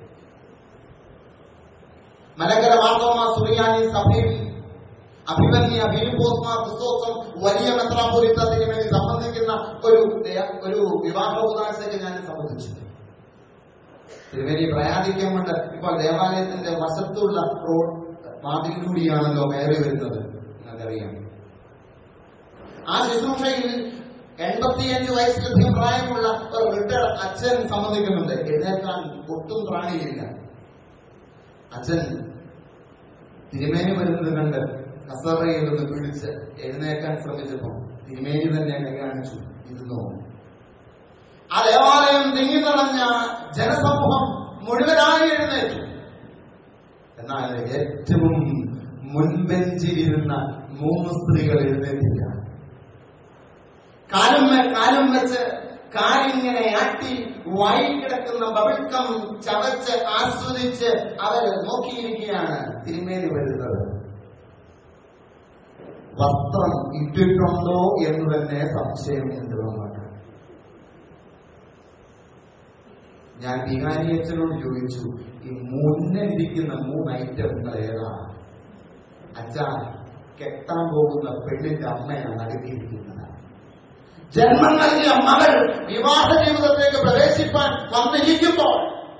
മലങ്കര മാർത്തോമാ സുറിയാനി സഭയിൽ അഭിമന്യ ഫിലിപ്പോസ് മാർ ക്രിസ്തോസം വലിയ മെത്രാപ്പൊലീത്ത തിരുമേനി സംബന്ധിക്കുന്ന ഒരു വിവാഹ കൂതാശയ്ക്ക് ഞാൻ സംബന്ധിച്ചു. തിരുമേനി പ്രയാധിക്യം കൊണ്ട് ഇപ്പോൾ ദേവാലയത്തിന്റെ വശത്തുള്ള റോഡ് വാതിലൂടിയാണല്ലോ കയറി വരുന്നത്, നിങ്ങൾക്കറിയാം. ആ ശുശ്രൂഷയിൽ 85 വയസ്സിലധികം പ്രായമുള്ള ഒരു റിട്ടയർഡ് അച്ഛൻ സംബന്ധിക്കുന്നുണ്ട്. എഴുന്നേൽക്കാൻ ഒട്ടും പ്രാണിയില്ല. അച്ഛൻ തിരുമേനി വരുന്നത് കണ്ട് കസറയിൽ നിന്ന് പിടിച്ച് എഴുന്നേക്കാൻ ശ്രമിച്ചപ്പോ തിരുമേനി തന്നെ കൈ കാണിച്ചു, ഇരുന്നോ. ആ ദേവാലയം തിങ്ങി നിറഞ്ഞ ജനസമൂഹം മുഴുവനായി എഴുന്നേറ്റു. എന്നാൽ ഏറ്റവും മുൻബെഞ്ചിലിരുന്ന 3 സ്ത്രീകൾ എഴുന്നേറ്റില്ല. കാലം വെച്ച് കാലിങ്ങനെ ആട്ടി വായിൽ കിടക്കുന്ന ബബിൾക്കം ചവച്ച് ആസ്വദിച്ച് അവർ നോക്കിയിരിക്കുകയാണ് തിരുമേനി വരുന്നത്. വസ്ത്രം ഇട്ടിട്ടുണ്ടോ എന്ന് തന്നെ സംശയമുണ്ട് നമുക്ക്. ഞാൻ വികാരിയച്ഛനോട് ചോദിച്ചു, ഈ മുന്നിരിക്കുന്ന 3 ഐറ്റങ്ങൾ ഏതാ? അച്ഛാ, കെട്ടാൻ പോകുന്ന പെണ്ണിന്റെ അമ്മയാണ് അടുക്കിയിരിക്കുന്നത്. ജന്മം നൽകിയ മകൾ വിവാഹ ജീവിതത്തിലേക്ക് പ്രവേശിപ്പാൻ വന്നിരിക്കുമ്പോൾ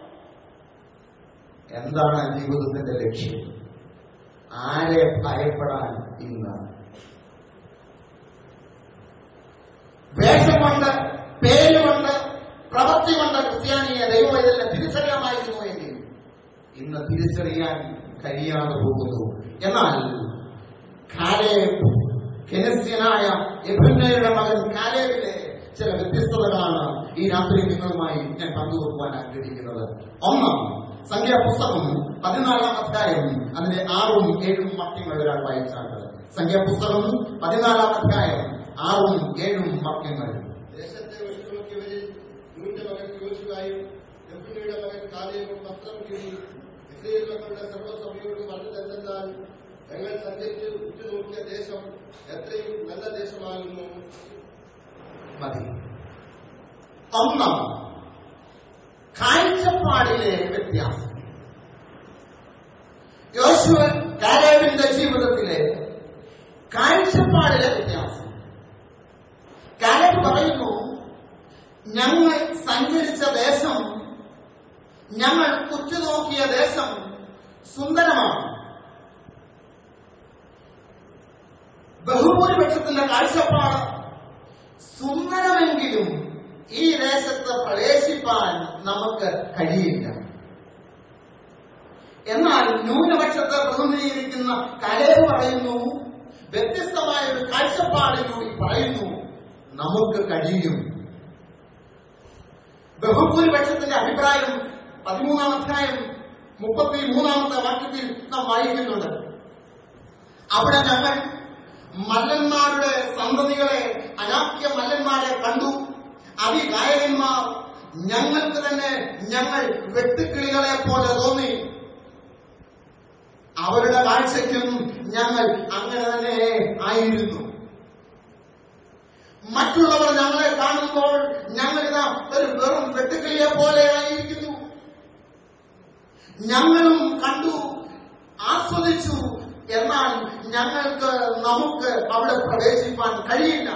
എന്താണ് ജീവിതത്തിന്റെ ലക്ഷ്യം? ആരെ ഭയപ്പെടാൻ ഇന്ന്? വേഷമുണ്ട്, പേരുമുണ്ട്, പ്രവൃത്തി കൊണ്ട് ക്രിസ്ത്യാനിയെ ദൈവവൈതലിനെ തിരിച്ചറിയാമായിരുന്നു എങ്കിൽ ഇന്ന് തിരിച്ചറിയാൻ കഴിയാതെ പോകുന്നു. എന്നാൽ കാലേബ്, കെനസ്യനായ യെഫുന്നെയുടെ മകൻ കാലേബിലെ ചില വ്യത്യസ്തതകളാണ് ഈ രാത്രി നിങ്ങളുമായി ഞാൻ പങ്കുവെക്കുവാൻ ആഗ്രഹിക്കുന്നത്. ഒന്ന്, സംഖ്യാപുസ്തകം 14-ാം അധ്യായം അതിന്റെ 6ഉം 7ഉം വാക്യങ്ങൾ ഒരാൾ വായിച്ചാണ്. സംഖ്യാപുസ്തകം 14-ാം അധ്യായം 6ഉം 7ഉം വാക്യങ്ങൾ. ദേശത്തെ ഒഴിച്ചുനോക്കിയവരിൽ നൂന്റെ മകൻ യോശുവയും യെഫുന്നെയുടെ മകൻ കാലേബും വസ്ത്രം കീറി ഇസ്രായേൽ മക്കളുടെ സർവ്വസഭയോട് പറഞ്ഞതെന്നാൽ, ഞങ്ങൾ സഞ്ചരിച്ച് ഉറ്റുനോക്കിയ ദേശം എത്രയും നല്ല ദേശമാകുന്നു. മതി. ഒന്ന്, കാഴ്ചപ്പാടിലെ വ്യത്യാസം. യോശുവ കാലേബിന്റെ ജീവിതത്തിലെ കാഴ്ചപ്പാടിലെ വ്യത്യാസം. കാലേബ് പറയുന്നു, ഞങ്ങൾ സഞ്ചരിച്ച ദേശം, ഞങ്ങൾ ഉറ്റുനോക്കിയ ദേശം സുന്ദരമാണ്. ബഹുഭൂരിപക്ഷത്തിന്റെ കാഴ്ചപ്പാട് സുന്ദരമെങ്കിലും ഈ ദേശത്ത് പ്രവേശിപ്പാൻ നമുക്ക് കഴിയില്ല. എന്നാൽ ന്യൂനപക്ഷത്തെ പ്രതിനിധീകരിക്കുന്ന കാലേബ് പറയുന്നു, വ്യത്യസ്തമായ ഒരു കാഴ്ചപ്പാടിലൂടെ പറയുന്നു, നമുക്ക് കഴിയും. ബഹുഭൂരിപക്ഷത്തിന്റെ അഭിപ്രായം 13-ാം അധ്യായം 33-ാമത്തെ വാക്യത്തിൽ നാം വായിക്കുന്നുണ്ട്. അവിടെ ഞങ്ങൾ മല്ലന്മാരുടെ സന്തതികളെ, അനാക്യ മല്ലന്മാരെ കണ്ടു. അതിഗായകന്മാർ ഞങ്ങൾക്ക് തന്നെ ഞങ്ങൾ വെട്ടുക്കിളികളെ പോലെ തോന്നി. അവരുടെ കാഴ്ചയ്ക്കും ഞങ്ങൾ അങ്ങനെ തന്നെ ആയിരുന്നു. മറ്റുള്ളവർ ഞങ്ങളെ കാണുമ്പോൾ ഞങ്ങളിതാ ഒരു വെറും വെട്ടുക്കിളിയെ പോലെ ആയിരിക്കുന്നു. ഞങ്ങളും കണ്ടു, ആസ്വദിച്ചു. എന്നാൽ നമുക്ക് അവിടെ പ്രവേശിപ്പാൻ കഴിയില്ല.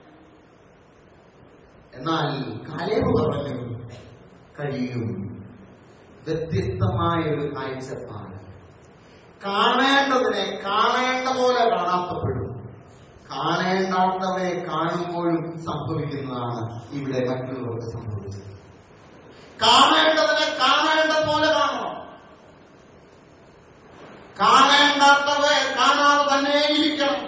എന്നാൽ കാലേബ് പറഞ്ഞു, കഴിയും. വ്യത്യസ്തമായ ഒരു കാഴ്ചപ്പാട്. കാണേണ്ടതിനെ കാണേണ്ട പോലെ കാണാത്തപ്പെടും. കാണേണ്ടാത്തവയെ കാണുമ്പോഴും സംഭവിക്കുന്നതാണ് ഇവിടെ മറ്റുള്ളവർക്ക് സംഭവിച്ചത്. കാണേണ്ടതിനെ കാണേണ്ട പോലെ കാണണം. കാണേണ്ടാത്തവയെ കാണാതെ തന്നെ ഇരിക്കണം.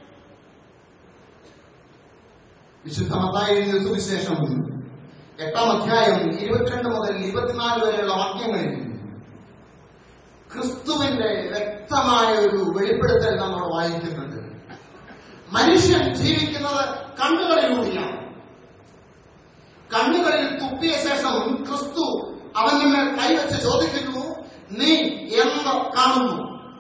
വിശുദ്ധ മത്തായി എഴുതിയ സുവിശേഷം 8-ാം അധ്യായം 22 മുതൽ 24 വരെയുള്ള വാക്യങ്ങളിൽ ക്രിസ്തുവിന്റെ വ്യക്തമായ ഒരു വെളിപ്പെടുത്തൽ നമ്മൾ വായിക്കുന്നുണ്ട്. മനുഷ്യൻ ജീവിക്കുന്നത് കണ്ണുകളിലൂടെയാണ്. കണ്ണുകളിൽ തുപ്പിയ ശേഷം ക്രിസ്തു അവന്റെ മേൽ കൈവച്ച് ചോദിക്കുന്നു, നീ എന്ത് കാണുന്നു?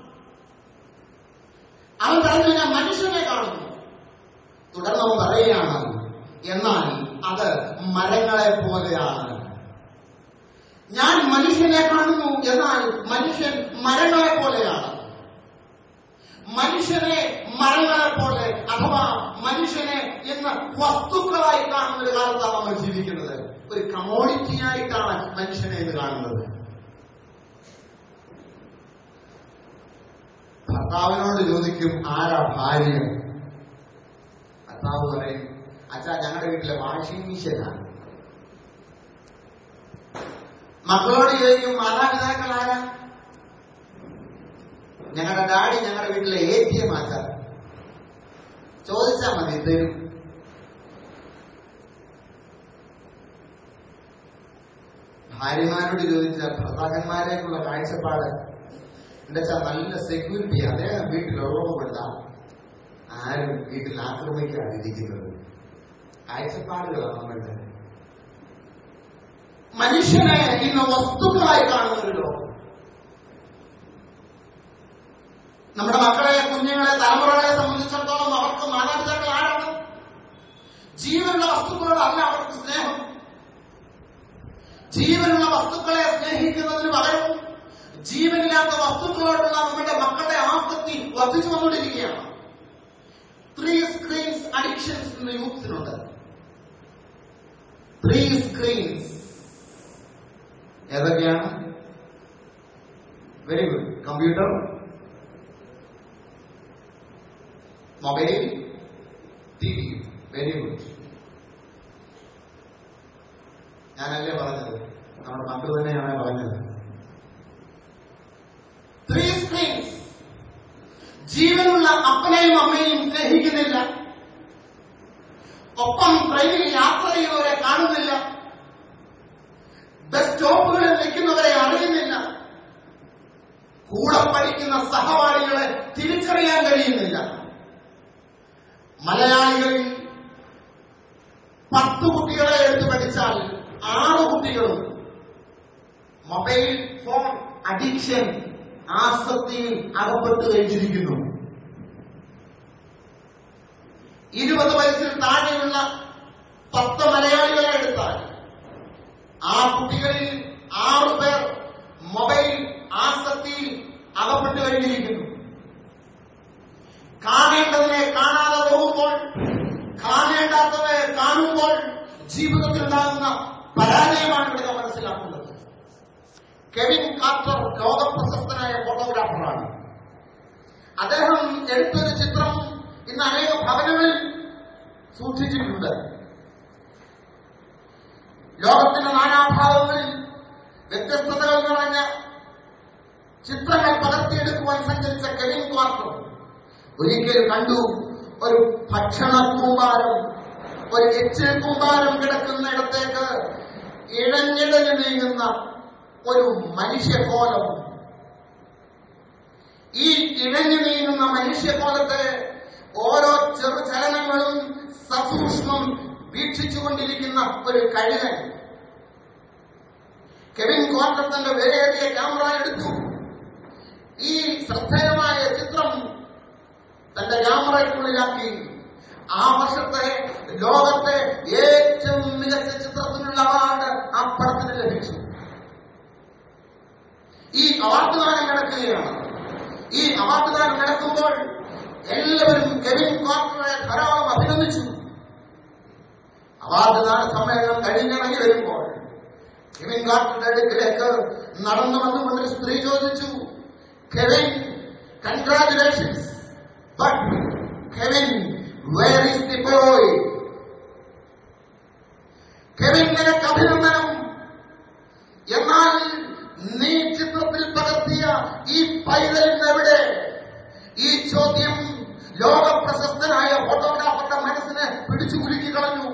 അവൻ പറഞ്ഞു, ഞാൻ മനുഷ്യനെ കാണുന്നു. തുടർന്ന് അവൻ പറയുകയാണ്, എന്നാൽ അത് മരങ്ങളെ പോലെയാണ്. ഞാൻ മനുഷ്യനെ കാണുന്നു, എന്നാൽ മനുഷ്യൻ മരങ്ങളെ പോലെയാണ്. മനുഷ്യനെ മരങ്ങളെ പോലെ, അഥവാ മനുഷ്യനെ ഇന്ന് വസ്തുക്കളായി കാണുന്ന ഒരു കാലത്താണ് നമ്മൾ ജീവിക്കുന്നത്. ഒരു കമോഡിറ്റി ആയിട്ടാണ് മനുഷ്യനെ ഇന്ന് കാണുന്നത്. ഭർത്താവിനോട് ചോദിക്കും, ആരാ ഭാര്യ? ഭർത്താവ് പറയും, അച്ഛാ ഞങ്ങളുടെ വീട്ടിലെ വാഷിംഗ് മെഷീനാണ്. മക്കളോട് ചോദിക്കും, മാതാപിതാക്കൾ ആരാ? ഞങ്ങളുടെ ഡാഡി ഞങ്ങളുടെ വീട്ടിലെ ATM ആച്ചാ. ചോദിച്ചാൽ മതി, തരും. ഭാര്യമാരോട് ചോദിച്ചാൽ ഭർത്താക്കന്മാരേക്കുള്ള കാഴ്ചപ്പാട് എന്താ വെച്ചാൽ നല്ല സെക്യൂരിറ്റി. അദ്ദേഹം വീട്ടിൽ ഉറവുകൊടുത്താൽ ആരും വീട്ടിൽ ആക്രമിക്കാതിരിക്കുന്നത്. കാഴ്ചപ്പാടുകളാണ് നമ്മളുടെ. മനുഷ്യനെ ഇന്ന് വസ്തുക്കളായി കാണുന്ന ഒരു ലോകം. നമ്മുടെ മക്കളെ, കുഞ്ഞുങ്ങളെ, തലമുറകളെ സംബന്ധിച്ചിടത്തോളം അവർക്ക് മാതാപിതാക്കൾ ആരാണ്? ജീവനുള്ള വസ്തുക്കളോടല്ല അവർക്ക് സ്നേഹം. ജീവനുള്ള വസ്തുക്കളെ സ്നേഹിക്കുന്നതിന് പകരം ജീവനില്ലാത്ത വസ്തുക്കളോടുള്ള നമ്മുടെ മക്കളുടെ ആസക്തി വർദ്ധിച്ചു വന്നുകൊണ്ടിരിക്കുകയാണ്. 3 സ്ക്രീൻസ് അഡിക്ഷൻസ് ഇന്ന് യൂത്തിനുണ്ട്. 3 സ്ക്രീൻസ് ഏതൊക്കെയാണ്? Very good. Computer, mobile, TV. Very good. ഞാനല്ലേ പറഞ്ഞത്, നമ്മുടെ മക്കൾ തന്നെയാണ് പറഞ്ഞത്. 3 സ്ക്രീൻസ്. ജീവനുള്ള അപ്പനെയും അമ്മയെയും സ്നേഹിക്കുന്നില്ല. ഒപ്പം ട്രെയിനിൽ യാത്ര ചെയ്യുന്നവരെ കാണുന്നില്ല. ബസ് സ്റ്റോപ്പുകളിൽ നിൽക്കുന്നവരെ അറിയുന്നില്ല. കൂടെ പഠിക്കുന്ന സഹപാഠികളെ തിരിച്ചറിയാൻ കഴിയുന്നില്ല. മലയാളികളിൽ 10 കുട്ടികളെ എടുത്തു പഠിച്ചാൽ 6 കുട്ടികളും മൊബൈൽ ഫോൺ അഡിക്ഷൻ ആസക്തിയിൽ അകപ്പെട്ടു കഴിഞ്ഞിരിക്കുന്നു. 20 വയസ്സിൽ താഴെയുള്ള 10 മലയാളികളെ എടുത്താൽ ആ കുട്ടികളിൽ 6 പേർ മൊബൈൽ ആസക്തിയിൽ അകപ്പെട്ടു കഴിഞ്ഞിരിക്കുന്നു. കാണേണ്ടതിനെ കാണാതെ പോകുമ്പോൾ, കാണേണ്ടാത്തവയെ കാണുമ്പോൾ ജീവിതത്തിൽ ഉണ്ടാകുന്ന പരാജയമാണ് ഇവിടെ മനസ്സിലാക്കുന്നത്. കെവിൻ കാർട്ടർ ലോകപ്രശസ്തനായ ഫോട്ടോഗ്രാഫറാണ്. അദ്ദേഹം എടുത്തൊരു ചിത്രം ഇന്ന് അനേക ഭവനങ്ങളിൽ സൂക്ഷിച്ചിട്ടുണ്ട്. ലോകത്തിന്റെ നാനാഭാഗങ്ങളിൽ വ്യത്യസ്തതകൾ നിറഞ്ഞ ചിത്രങ്ങൾ പകർത്തിയെടുക്കുവാൻ സഞ്ചരിച്ച കെവിൻ കാർട്ടർ ഒരിക്കൽ കണ്ടു ഒരു ഭക്ഷണ കൂമ്പാരം, ഒരു എച്ചിൽ കൂമ്പാരം കിടക്കുന്ന ഇടത്തേക്ക് ഇഴഞ്ഞിഴഞ്ഞു നീങ്ങുന്ന ഒരു മനുഷ്യകോലം. ഈ ഇഴഞ്ഞു നീങ്ങുന്ന മനുഷ്യകോലത്തെ ഓരോ ചെറുചലനങ്ങളും സസൂക്ഷ്മം വീക്ഷിച്ചുകൊണ്ടിരിക്കുന്ന ഒരു കഴുകൻ. കെവിൻ കാർട്ടർ തന്റെ വിലയേറിയ ക്യാമറ എടുത്തു. ഈ ശ്രദ്ധേയമായ ചിത്രം തന്റെ ക്യാമറയ്ക്കുള്ളിലാക്കി. ആ വർഷത്തെ ലോകത്തെ ഏറ്റവും മികച്ച ചിത്രത്തിനുള്ള അവാർഡ് ആ പടത്തിന് ലഭിച്ചു. ഈ അവാർഡ് ദാനം നടക്കുകയാണ്. ഈ അവാർഡ് ദാനം നടക്കുമ്പോൾ എല്ലാവരും കെവിൻ കാർട്ടറെ ധാരാളം അഭിനന്ദിച്ചു. അവാർഡ് ദാന സമ്മേളനം കഴിഞ്ഞിറങ്ങി വരുമ്പോൾ കെവിൻ കാർട്ടറുടെ അടുക്കിലേക്ക് നടന്നു വന്നുകൊണ്ട് സ്ത്രീ ചോദിച്ചു, Kevin, congratulations, but Kevin, where is the boy? Kevin, നിനക്ക് അഭിനന്ദനം, എന്നാൽ നീ ചിത്രത്തിൽ പകർത്തിയ ഈ പൈതലിന് എവിടെ? ഈ ചോദ്യം ലോകപ്രശസ്തനായ ഫോട്ടോഗ്രാഫറുടെ മനസ്സിനെ പിടിച്ചു കുലുക്കി കളഞ്ഞു.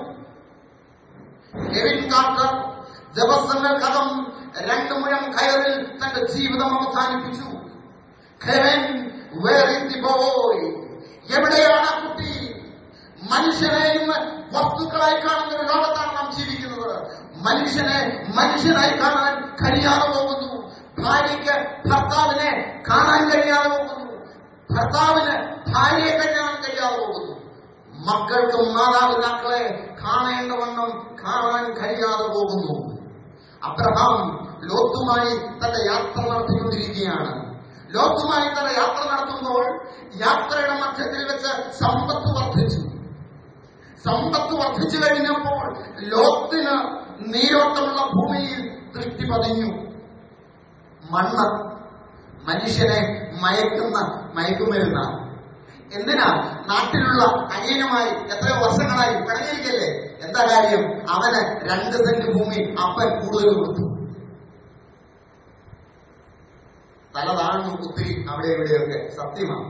കെവിൻ കാർട്ടർ ദിവസങ്ങൾക്കകം 2 മുഴം കയറിൽ തന്റെ ജീവിതം അവസാനിപ്പിച്ചു. Kevin, where is the boy? എവിടെയാണ് ആ കുട്ടി? മനുഷ്യനെ ഇന്ന് വസ്തുക്കളായി കാണുന്ന ഒരു ലോകത്താണ് നാം ജീവിക്കുന്നത്. മനുഷ്യനെ മനുഷ്യനായി കാണാൻ കഴിയാതെ പോകുന്നു. ഭാര്യയ്ക്ക് ഭർത്താവിനെ കാണാൻ കഴിയാതെ പോകുന്നു. ഭർത്താവിന് ഭാര്യയെ കാണാൻ കഴിയാതെ പോകുന്നു. മക്കൾക്ക് മാതാപിതാക്കളെ കാണേണ്ടവണ്ണം കാണാൻ കഴിയാതെ പോകുന്നു. അബ്രഹാം ലോത്തുമായി തന്റെ യാത്ര നടത്തിക്കൊണ്ടിരിക്കുകയാണ്. ലോത്തുമായി തന്റെ യാത്ര നടത്തുമ്പോൾ യാത്രയുടെ മധ്യത്തിൽ വെച്ച് സമ്പത്ത് വർദ്ധിച്ചു. സമ്പത്ത് വർദ്ധിച്ചു കഴിഞ്ഞപ്പോൾ ലോത്തിന് നീരോട്ടമുള്ള ഭൂമിയിൽ ദൃഷ്ടി പതിഞ്ഞു. മണ്ണ് മനുഷ്യനെ മയക്കുന്ന മയക്കുമരുന്നാണ്. എന്തിനാ? നാട്ടിലുള്ള അനിയനുമായി എത്രയോ വർഷങ്ങളായി പിണങ്ങിയിരിക്കല്ലേ? എന്താ കാര്യം? അവന് 2 സെന്റ് ഭൂമി അപ്പൻ കൂടുതൽ കൊടുത്തു. തല താഴ്ന്നു ഒത്തിരി അവിടെ ഇവിടെയൊക്കെ. സത്യമാണ്.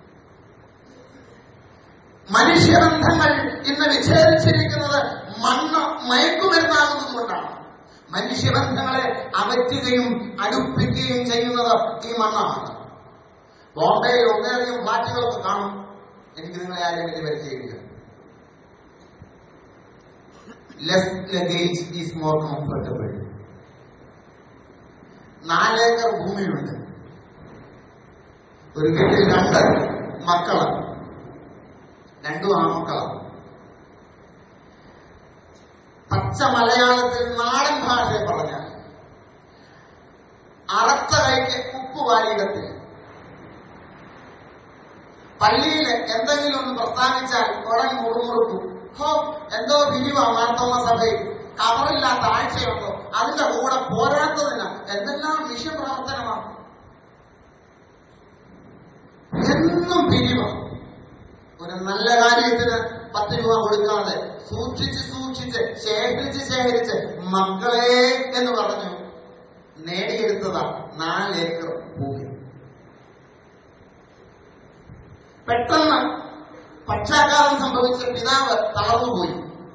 മനുഷ്യബന്ധങ്ങൾ ഇന്ന് വിച്ഛേദിച്ചിരിക്കുന്നത് മണ്ണ് മയക്കുമരുന്നാകുന്നതുകൊണ്ടാണ്. മനുഷ്യബന്ധങ്ങളെ അകറ്റുകയും അടുപ്പിക്കുകയും ചെയ്യുന്നത് ഈ മണ്ണാണ്. ബോംബെയിൽ ഒന്നേറെയും ഫ്ലാറ്റുകളൊക്കെ കാണും. എനിക്ക് നിങ്ങളെ ആരും വലിയ പരിചയമില്ല. Less luggage is more comfortable. 4 acre ഭൂമിയുണ്ട്. ഒരു വീട്ടിൽ 2 മക്കളാണ്, 2 ആമക്കളാണ്. പച്ച മലയാളത്തിൽ നാടൻ ഭാഷ പറഞ്ഞാൽ അറത്ത കൈക്ക് ഉപ്പ് വാരിയിടത്തിൽ. പള്ളിയിൽ എന്തെങ്കിലും ഒന്ന് പ്രസ്താവിച്ചാൽ ഉടൻ മുറുമുറുക്കും. ഹോ, എന്തോ പിരിവാ മാർത്തോമ സഭയിൽ, കവറില്ലാത്ത ആഴ്ചയുണ്ടോ, അതിന്റെ കൂടെ പോരാത്തതിന് എന്തെല്ലാം മിഷൻ പ്രവർത്തനമാണ്. എന്നും പിരിവ. ഒരു നല്ല കാര്യത്തിന് 10 രൂപ കൊടുക്കാതെ സൂക്ഷിച്ച് ശേഖരിച്ച് മക്കളെ എന്ന് പറഞ്ഞു നേടിയെടുത്തതാ 4 ഏക്കർ ഭൂമി. പെട്ടെന്ന് പക്ഷാഘാതം സംഭവിച്ച പിതാവ് തളർന്നുപോയി.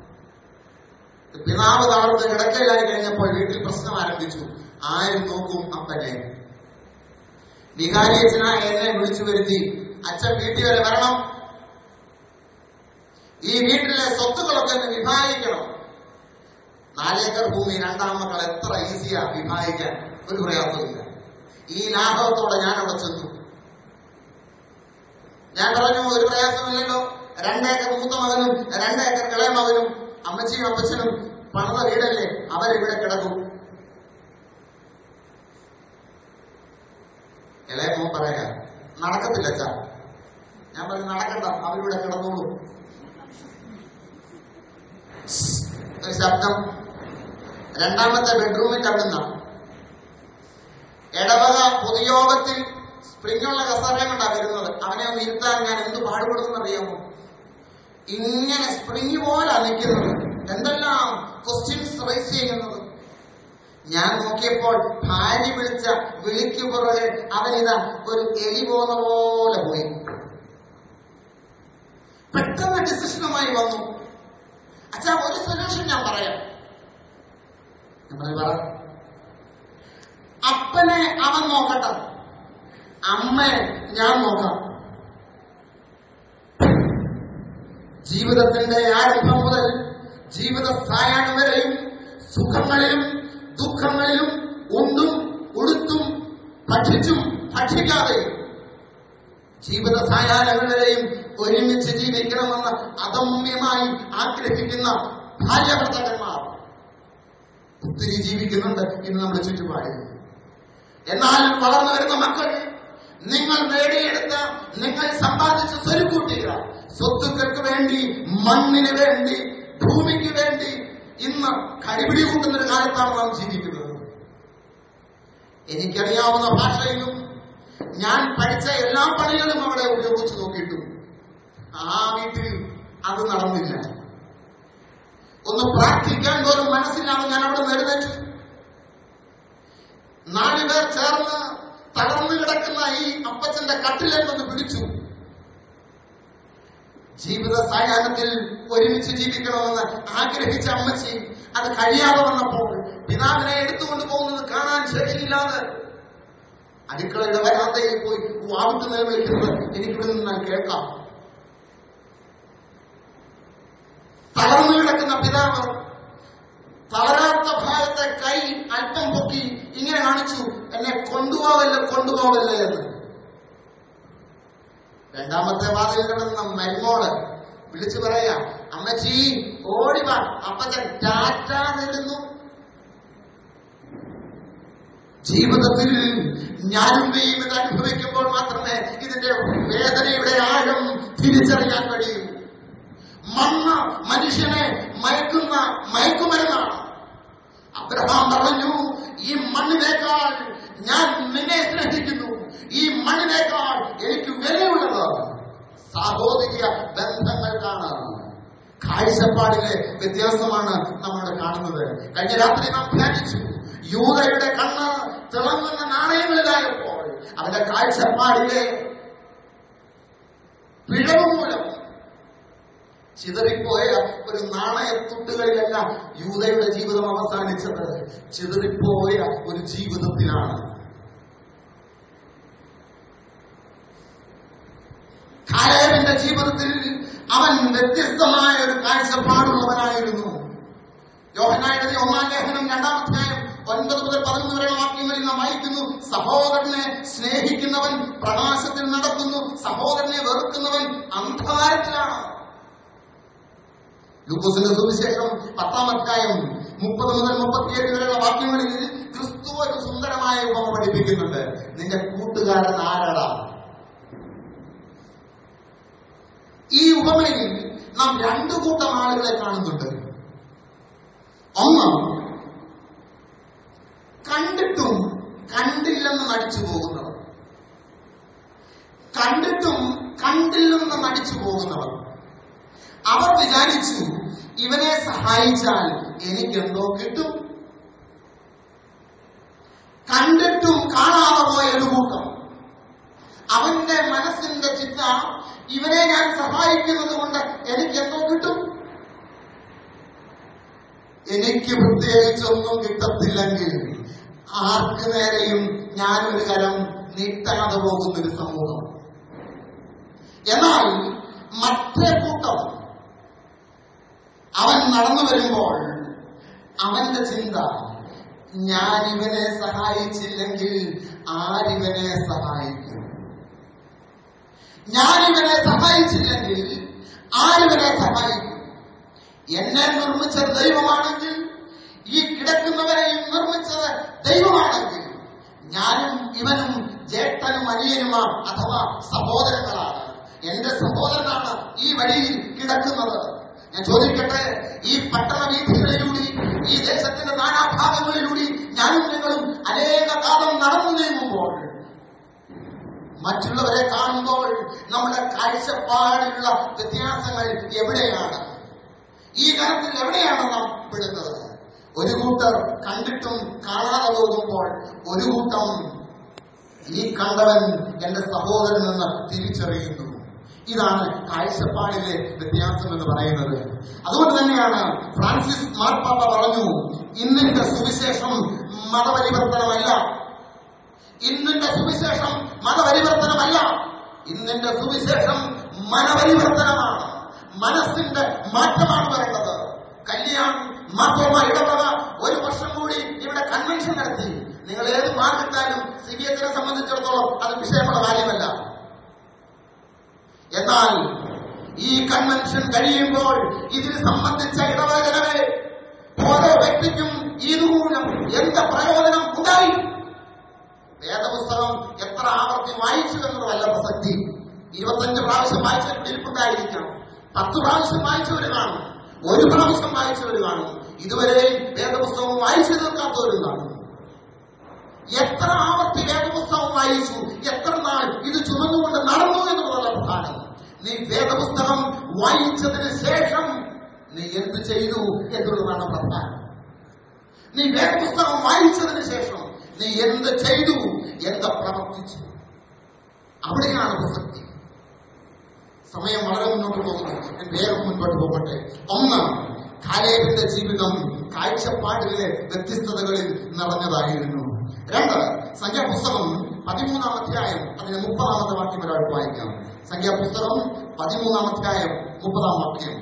പിതാവ് തളർന്ന് കിടക്കയിലായി കഴിഞ്ഞപ്പോൾ വീട്ടിൽ പ്രശ്നം ആരംഭിച്ചു. ആരും നോക്കും അപ്പനെ. വികാരിയച്ഛനായ എന്നെ വിളിച്ചു വരുത്തി, അച്ഛൻ വീട്ടിൽ വരെ വരണം, ഈ വീട്ടിലെ സ്വത്തുക്കളൊക്കെ ഒന്ന് വിഭാഗിക്കണം. 4 ഏക്കർ ഭൂമി 2 മക്കൾ എത്ര ഈസിയാ വിഭാഗിക്കാൻ, ഒരു പ്രയാസമില്ല. ഈ ലാഘവത്തോടെ ഞാൻ അവിടെ ചെന്നു. ഞാൻ പറഞ്ഞു, ഒരു പ്രയാസമില്ലല്ലോ, 2 ഏക്കർ മൂത്ത മകനും 2 ഏക്കർ ഇളയ മകനും അമ്മച്ചിയും അപ്പച്ചനും പണിത വീടല്ലേ, അവരിവിടെ കിടക്കും. ഇളയ മോൻ പറയാ, നടക്കത്തില്ല അച്ഛാ. ഞാൻ പറഞ്ഞു, നടക്കണ്ട, അവരിവിടെ കിടന്നോളൂ. ഒരു ശബ്ദം രണ്ടാമത്തെ ബെഡ്റൂമിന്റെ അവിടുന്ന. ഇടവക പൊതുയോഗത്തിൽ സ്പ്രിങ്ങുള്ള കസേരയും കൊണ്ടാ വരുന്നത്. അവനെ ഒന്ന് ഇരുത്താൻ ഞാൻ എന്ത് പാടുപെടുന്നറിയാമോ? ഇങ്ങനെ സ്പ്രിങ് പോലെ നിൽക്കുന്നത്, എന്തെല്ലാം ക്വസ്റ്റ്യൻസ് റൈസ് ചെയ്യുന്നത്. ഞാൻ നോക്കിയപ്പോൾ ഭാര്യ വിളിച്ച വിളിക്ക് പുറകെ അവനിതാ ഒരു എലി പോകുന്ന പോലെ പോയി. പെട്ടെന്ന് ഡിസിഷനുമായി വന്നു. അച്ഛാ, ഒരു സൊല്യൂഷൻ ഞാൻ പറയാം. പറ. അപ്പനെ അവൻ നോക്കട്ടെ, അമ്മയെ ഞാൻ നോക്കാം. ജീവിതത്തിന്റെ ആരംഭം മുതൽ ജീവിത സായാഹ്നം വരെയും സുഖങ്ങളിലും ദുഃഖങ്ങളിലും ഉണ്ടും ഉടുത്തും ഭക്ഷിച്ചും ഭക്ഷിക്കാതെയും ജീവിത സായാഹ്നങ്ങളെയും ഒരുമിച്ച് ജീവിക്കണമെന്ന് അദമ്യമായി ആഗ്രഹിക്കുന്ന ഭാര്യഭർത്താക്കന്മാർ ഒത്തിരി ജീവിക്കുന്നുണ്ട് ഇന്ന് നമ്മുടെ ചുറ്റുപാടിൽ. എന്നാൽ വളർന്നു വരുന്ന മക്കൾ, നിങ്ങൾ നേടിയെടുത്ത, നിങ്ങൾ സമ്പാദിച്ച സ്വരുക്കൂട്ടിയ സ്വത്തുക്കൾക്ക് വേണ്ടി, മണ്ണിന് വേണ്ടി, ഭൂമിക്ക് വേണ്ടി ഇന്ന് കടിപിടി കൂട്ടുന്നൊരു കാലത്താണ് നാം ജീവിക്കുന്നത്. എനിക്കറിയാവുന്ന ഭാഷയിലും ഞാൻ പഠിച്ച എല്ലാ പണികളും അവിടെ ഉപയോഗിച്ച് നോക്കിയിട്ടു ആ വീട്ടിൽ അത് നടന്നില്ല. ഒന്ന് പ്രാർത്ഥിക്കാൻ പോലും മനസ്സിലാണ് ഞാൻ അവിടെ എഴുന്നേറ്റു. 4 പേർ ചേർന്ന് തളർന്നു കിടക്കുന്ന ഈ അപ്പച്ചന്റെ കട്ടിലേക്കൊന്ന് പിടിച്ചു. ജീവിത സായാഹ്നത്തിൽ ഒരുമിച്ച് ജീവിക്കണമെന്ന് ആഗ്രഹിച്ച അമ്മച്ചി അത് കഴിയാതെ വന്നപ്പോൾ പിതാവിനെ എടുത്തുകൊണ്ട് പോകുന്നത് കാണാൻ ശേഷിയില്ലാതെ അടുക്കളയുടെ വരാന്തയിൽ പോയി വാവിട്ട് നിലവിളിക്കുന്നത് എനിക്കിവിടെ നിന്ന് ഞാൻ കേൾക്കാം. തളർന്നു കിടക്കുന്ന പിതാവ് തളരാത്ത ഭാഗത്തെ കൈ അല്പം പൊക്കി ഇങ്ങനെ കാണിച്ചു, എന്നെ കൊണ്ടുപോവല്ലേ എന്ന്. രണ്ടാമത്തെ വാതിൽ കിടന്ന മരുമോള് വിളിച്ചു പറയാ, അമ്മച്ചി ഓടിവാ, അപ്പച്ചൻ ടാറ്റാ നേടുന്നു. ജീവിതത്തിൽ ഞാനും നീയും ഇത് അനുഭവിക്കുമ്പോൾ മാത്രമേ ഇതിന്റെ വേദനയുടെ ആഴം തിരിച്ചറിയാൻ കഴിയൂ. മണ്ണ് മനുഷ്യനെ മയക്കുന്ന മയക്കുമരുന്നാണ്. അബ്രഹാം പറഞ്ഞു, ഈ മണ്ണിനേക്കാൾ ഞാൻ നിന്നെ സ്നേഹിക്കുന്നു, ഈ മണ്ണിനേക്കാൾ എനിക്ക് വിലയുള്ളത് സാഹോദര്യ ബന്ധങ്ങൾക്കാണ്. കാഴ്ചപ്പാടിലെ വ്യത്യാസമാണ് നമ്മൾ കാണുന്നത്. കഴിഞ്ഞ രാത്രി നാം ധ്യാനിച്ചു, യൂദയുടെ കണ്ണ് തിളങ്ങുന്ന നാണയങ്ങളിലായപ്പോൾ അവന്റെ കാഴ്ചപ്പാടിലെ പിഴവ് മൂലം ചിതറിപ്പോയ ഒരു നാണയത്തുട്ടുകളിലല്ല യൂദയുടെ ജീവിതം അവസാനിച്ചത്, ചിതറിപ്പോയ ഒരു ജീവിതത്തിലാണ്. കാലേബിന്റെ ജീവിതത്തിൽ അവൻ വ്യത്യസ്തമായ ഒരു കാഴ്ചപ്പാടുള്ളവനായിരുന്നു. യോഹന്നാൻ എഴുതിയ 1-ാം ലേഖനം 2-ാം അധ്യായം 9 മുതൽ 11 വരെയുള്ള വാക്യങ്ങളിൽ നാം വായിക്കുന്നു, സഹോദരനെ സ്നേഹിക്കുന്നവൻ പ്രകാശത്തിൽ നടക്കുന്നു, സഹോദരനെ വെറുക്കുന്നവൻ അന്ധകാരത്തിലാണ്. ലൂക്കോസിന്റെ സുവിശേഷം 10-ാം അധ്യായം 30 മുതൽ 37 വരെയുള്ള വാക്യങ്ങളിൽ ക്രിസ്തു ഒരു സുന്ദരമായ ഉപമ പഠിപ്പിക്കുന്നുണ്ട്. നിന്റെ കൂട്ടുകാരൻ ആരാടാ? ഈ ഉപമയിൽ നാം 2 കൂട്ടം ആളുകളെ കാണുന്നുണ്ട്. ഒന്ന്, കണ്ടിട്ടും കണ്ടില്ലെന്ന് നടിച്ചു പോകുന്നവർ. കണ്ടിട്ടും കണ്ടില്ലെന്ന് നടിച്ചു പോകുന്നവർ. അവർ വിചാരിച്ചു, ഇവനെ സഹായിച്ചാൽ എനിക്കെന്തോ കിട്ടും. കണ്ടിട്ടും കാണാതെ പോയ ഒരു കൂട്ടം. അവന്റെ മനസ്സിന്റെ ചിന്ത, ഇവനെ ഞാൻ സഹായിക്കുന്നത് കൊണ്ട് എനിക്കെന്തോ കിട്ടും. എനിക്ക് പ്രത്യേകിച്ചൊന്നും കിട്ടത്തില്ലെങ്കിൽ ആർക്ക് നേരെയും ഞാനൊരു കരം നീട്ടാതെ പോകുന്നൊരു സമൂഹം. എന്നാൽ മറ്റേ കൂട്ടം, അവൻ നടന്നു വരുമ്പോൾ അവന്റെ ചിന്ത, ഞാനിവനെ സഹായിച്ചില്ലെങ്കിൽ ആരിവനെ സഹായിക്കും? ഞാനിവനെ സഹായിച്ചില്ലെങ്കിൽ ആരിവനെ സഹായിക്കും? എന്നെ നിർമ്മിച്ചത് ദൈവമാണെങ്കിൽ, ഈ കിടക്കുന്നവരെയും നിർമ്മിച്ചത് ദൈവമാണെങ്കിൽ, ഞാനും ഇവനും ജ്യേഷ്ഠനും അനിയനുമാണ്, അഥവാ സഹോദരങ്ങളാണ്. എന്റെ സഹോദരനാണ് ഈ വഴിയിൽ കിടക്കുന്നത്. ഞാൻ ചോദിക്കട്ടെ, ഈ പട്ടണ വീഥികളിലൂടെ, ഈ ദേശത്തിന്റെ നാനാഭാഗങ്ങളിലൂടെ ഞാനും നിങ്ങളും അനേക കാലം നടന്നു നീങ്ങുമ്പോൾ, മറ്റുള്ളവരെ കാണുമ്പോൾ നമ്മുടെ കാഴ്ചപ്പാടിലുള്ള വ്യത്യാസങ്ങൾ എവിടെയാണ്? ഈ ഗണത്തിൽ എവിടെയാണ് നാം പെടുന്നത്? ഒരു കൂട്ടർ കണ്ടിട്ടും കാണാതെ പോകുമ്പോൾ, ഒരു കൂട്ടം ഈ കണ്ടവൻ എന്റെ സഹോദരൻ എന്ന് തിരിച്ചറിയുന്നു. ഇതാണ് കാഴ്ചപ്പാടിലെ വ്യത്യാസം എന്ന് പറയുന്നത്. അതുകൊണ്ട് തന്നെയാണ് ഫ്രാൻസിസ് മാർപ്പാപ്പ പറഞ്ഞു, ഇന്നിന്റെ സുവിശേഷം മതപരിവർത്തനമല്ല. ഇന്നിന്റെ സുവിശേഷം മതപരിവർത്തനമല്ല. ഇന്നിന്റെ സുവിശേഷം മനപരിവർത്തനമാണ്. മനസ്സിന്റെ മാറ്റമാണ് വരേണ്ടത്. കല്യാൺ മാർത്തോമ ഇടവക 1 വർഷം കൂടി ഇവിടെ കൺവെൻഷൻ നടത്തി. നിങ്ങൾ ഏത് മാർഗത്താലും സിബിഎത്തിനെ സംബന്ധിച്ചിടത്തോളം അത് വിഷയമുള്ള കാര്യമല്ല. എന്നാൽ ഈ കൺവെൻഷൻ കഴിയുമ്പോൾ ഇതിന് സംബന്ധിച്ച ഇടവകരെ ഓരോ വ്യക്തിക്കും ഇതുമൂലം എന്ത് പ്രയോജനം ഉണ്ടായി? വേദപുസ്തകം എത്ര ആവർത്തി വായിച്ചു എന്നതല്ല പ്രസക്തി. 25 പ്രാവശ്യം വായിച്ചിട്ടുണ്ടായിരിക്കാം, 10 പ്രാവശ്യം വായിച്ചവര് കാണും, 1 പ്രാവശ്യം വായിച്ചവര് കാണും, ഇതുവരെ വേദപുസ്തകം വായിച്ചു തീർക്കാത്തവരും കാണും. എത്ര ആവർത്തി വേദപുസ്തകം വായിച്ചു, എത്ര നാൾ ഇത് ചുമന്നുകൊണ്ട് നടന്നു എന്നുള്ളതല്ല പ്രധാനം. നീ വേദപുസ്തകം വായിച്ചതിന് ശേഷം നീ എന്ത് ചെയ്തു എന്നുള്ളതാണ് പ്രധാനം. നീ വേദപുസ്തകം വായിച്ചതിന് ശേഷം നീ എന്ത് ചെയ്തു, എന്ത് പ്രവർത്തിച്ചു, അവിടെയാണ് പ്രസക്തി. സമയം വളരെ മുന്നോട്ട് പോകുന്നു, ഞാൻ വേഗം മുൻപോട്ട് പോകട്ടെ. ഒന്ന്, കാലേബിന്റെ ജീവിതം കാഴ്ചപ്പാടിലെ വ്യത്യസ്തതകളിൽ നിറഞ്ഞതായിരുന്നു. 2, സംഖ്യാപുസ്തകം 13-ാം അധ്യായം അതിന്റെ 30-ാമത്തെ വാക്യം ഒരാൾ വായിക്കാം. സംഖ്യാപുസ്തകം 13-ാം അധ്യായം 30-ാം വാക്യം.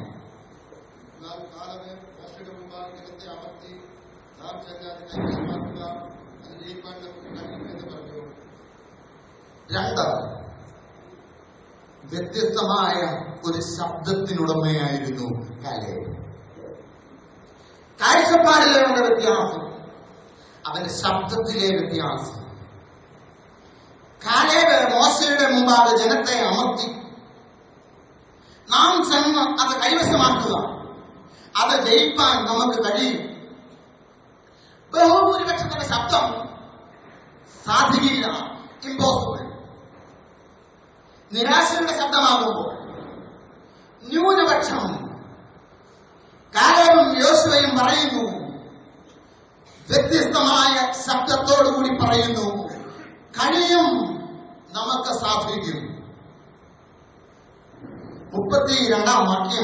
രണ്ട്, വ്യത്യസ്തമായ ഒരു ശബ്ദത്തിനുടമയായിരുന്നു കാലേബ്. കാഴ്ചപ്പാടിലെ വ്യത്യാസം, അവന്റെ ശബ്ദത്തിലെ വ്യത്യാസം. കാലേബ് മോശയുടെ മുമ്പാകെ ജനത്തെ അമർത്തി, നാം ചെന്ന് അത് കൈവശമാക്കുക, അത് ജയിക്കാൻ നമുക്ക് കഴിയും. ബഹുഭൂരിപക്ഷത്തിന്റെ ശബ്ദം സാധിക്കില്ല, ഇമ്പോസിബിൾ. നിരാശയുടെ ശബ്ദമാകുമ്പോൾ ന്യൂനപക്ഷം കാലേബും യോശുവയും പറയുന്നു, വ്യത്യസ്തമായ ശബ്ദത്തോടുകൂടി പറയുന്നു, കഴിയും, നമുക്ക് സാധിക്കും. 32-ാം വാക്യം,